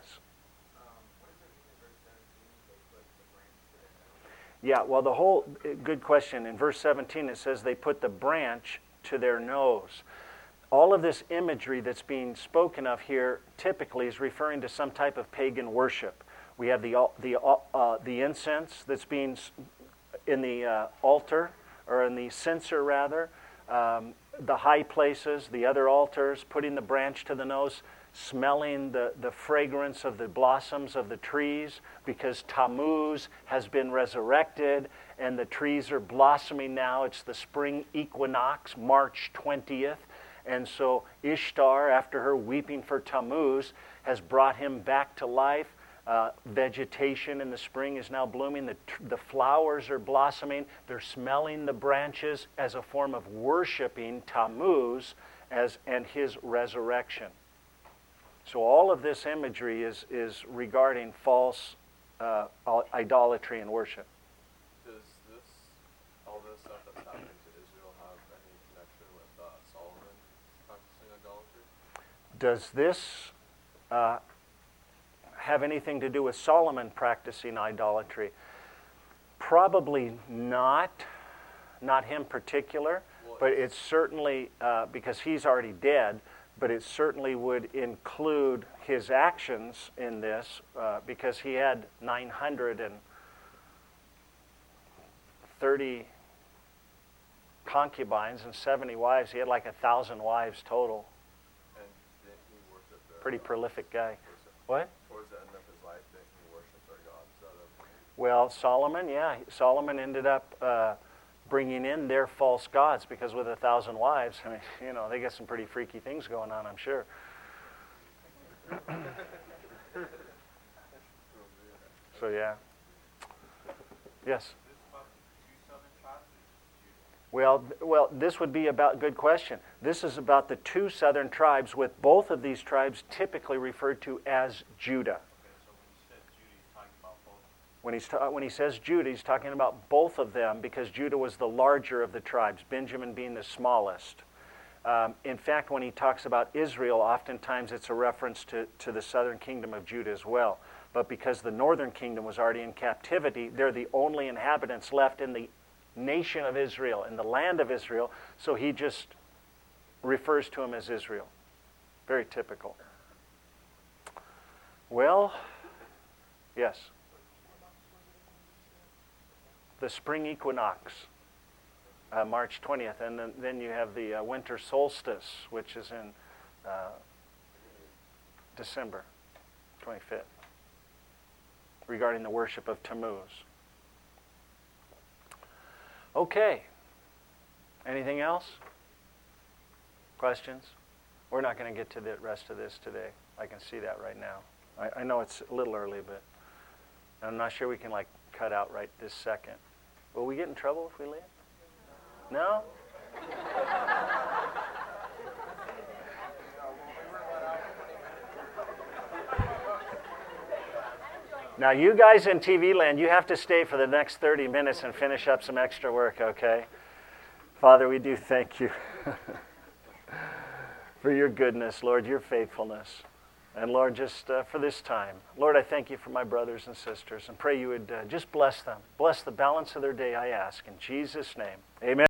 Yeah, well, good question. In verse 17 it says they put the branch to their nose. All of this imagery that's being spoken of here typically is referring to some type of pagan worship. We have the incense that's being in the altar, or in the censer rather, the high places, the other altars, putting the branch to the nose, smelling the fragrance of the blossoms of the trees, because Tammuz has been resurrected and the trees are blossoming now. It's the spring equinox, March 20th. And so Ishtar, after her weeping for Tammuz, has brought him back to life. Vegetation in the spring is now blooming. The flowers are blossoming. They're smelling the branches as a form of worshiping Tammuz and his resurrection. So all of this imagery is regarding false idolatry and worship. Does all this stuff that's happening to Israel have any connection with Solomon practicing idolatry? Does this have anything to do with Solomon practicing idolatry? Probably not him particular, but it's certainly, because he's already dead, but it certainly would include his actions in this, because he had 930 concubines and 70 wives. He had like 1,000 wives total. And didn't he worship their Pretty prolific guy. What? Towards the end of his life, didn't he worship their gods? Well, Solomon ended up bringing in their false gods, because with 1,000 wives, I mean, they get some pretty freaky things going on, I'm sure. So yeah. Yes. Well, this would be about, good question. This is about the two southern tribes, with both of these tribes typically referred to as Judah. When he says Judah, he's talking about both of them, because Judah was the larger of the tribes, Benjamin being the smallest. In fact, when he talks about Israel, oftentimes it's a reference to the southern kingdom of Judah as well. But because the northern kingdom was already in captivity, they're the only inhabitants left in the nation of Israel, in the land of Israel, so he just refers to them as Israel. Very typical. Well, yes. The spring equinox, March 20th, and then you have the winter solstice, which is in December 25th, regarding the worship of Tammuz. Okay. Anything else? Questions? We're not going to get to the rest of this today. I can see that right now. I know it's a little early, but I'm not sure we can cut out right this second. Will we get in trouble if we leave? No? Now, you guys in TV land, you have to stay for the next 30 minutes and finish up some extra work, okay? Father, we do thank you for your goodness, Lord, your faithfulness. And Lord, just for this time, Lord, I thank you for my brothers and sisters, and pray you would just bless them. Bless the balance of their day, I ask. In Jesus' name, amen.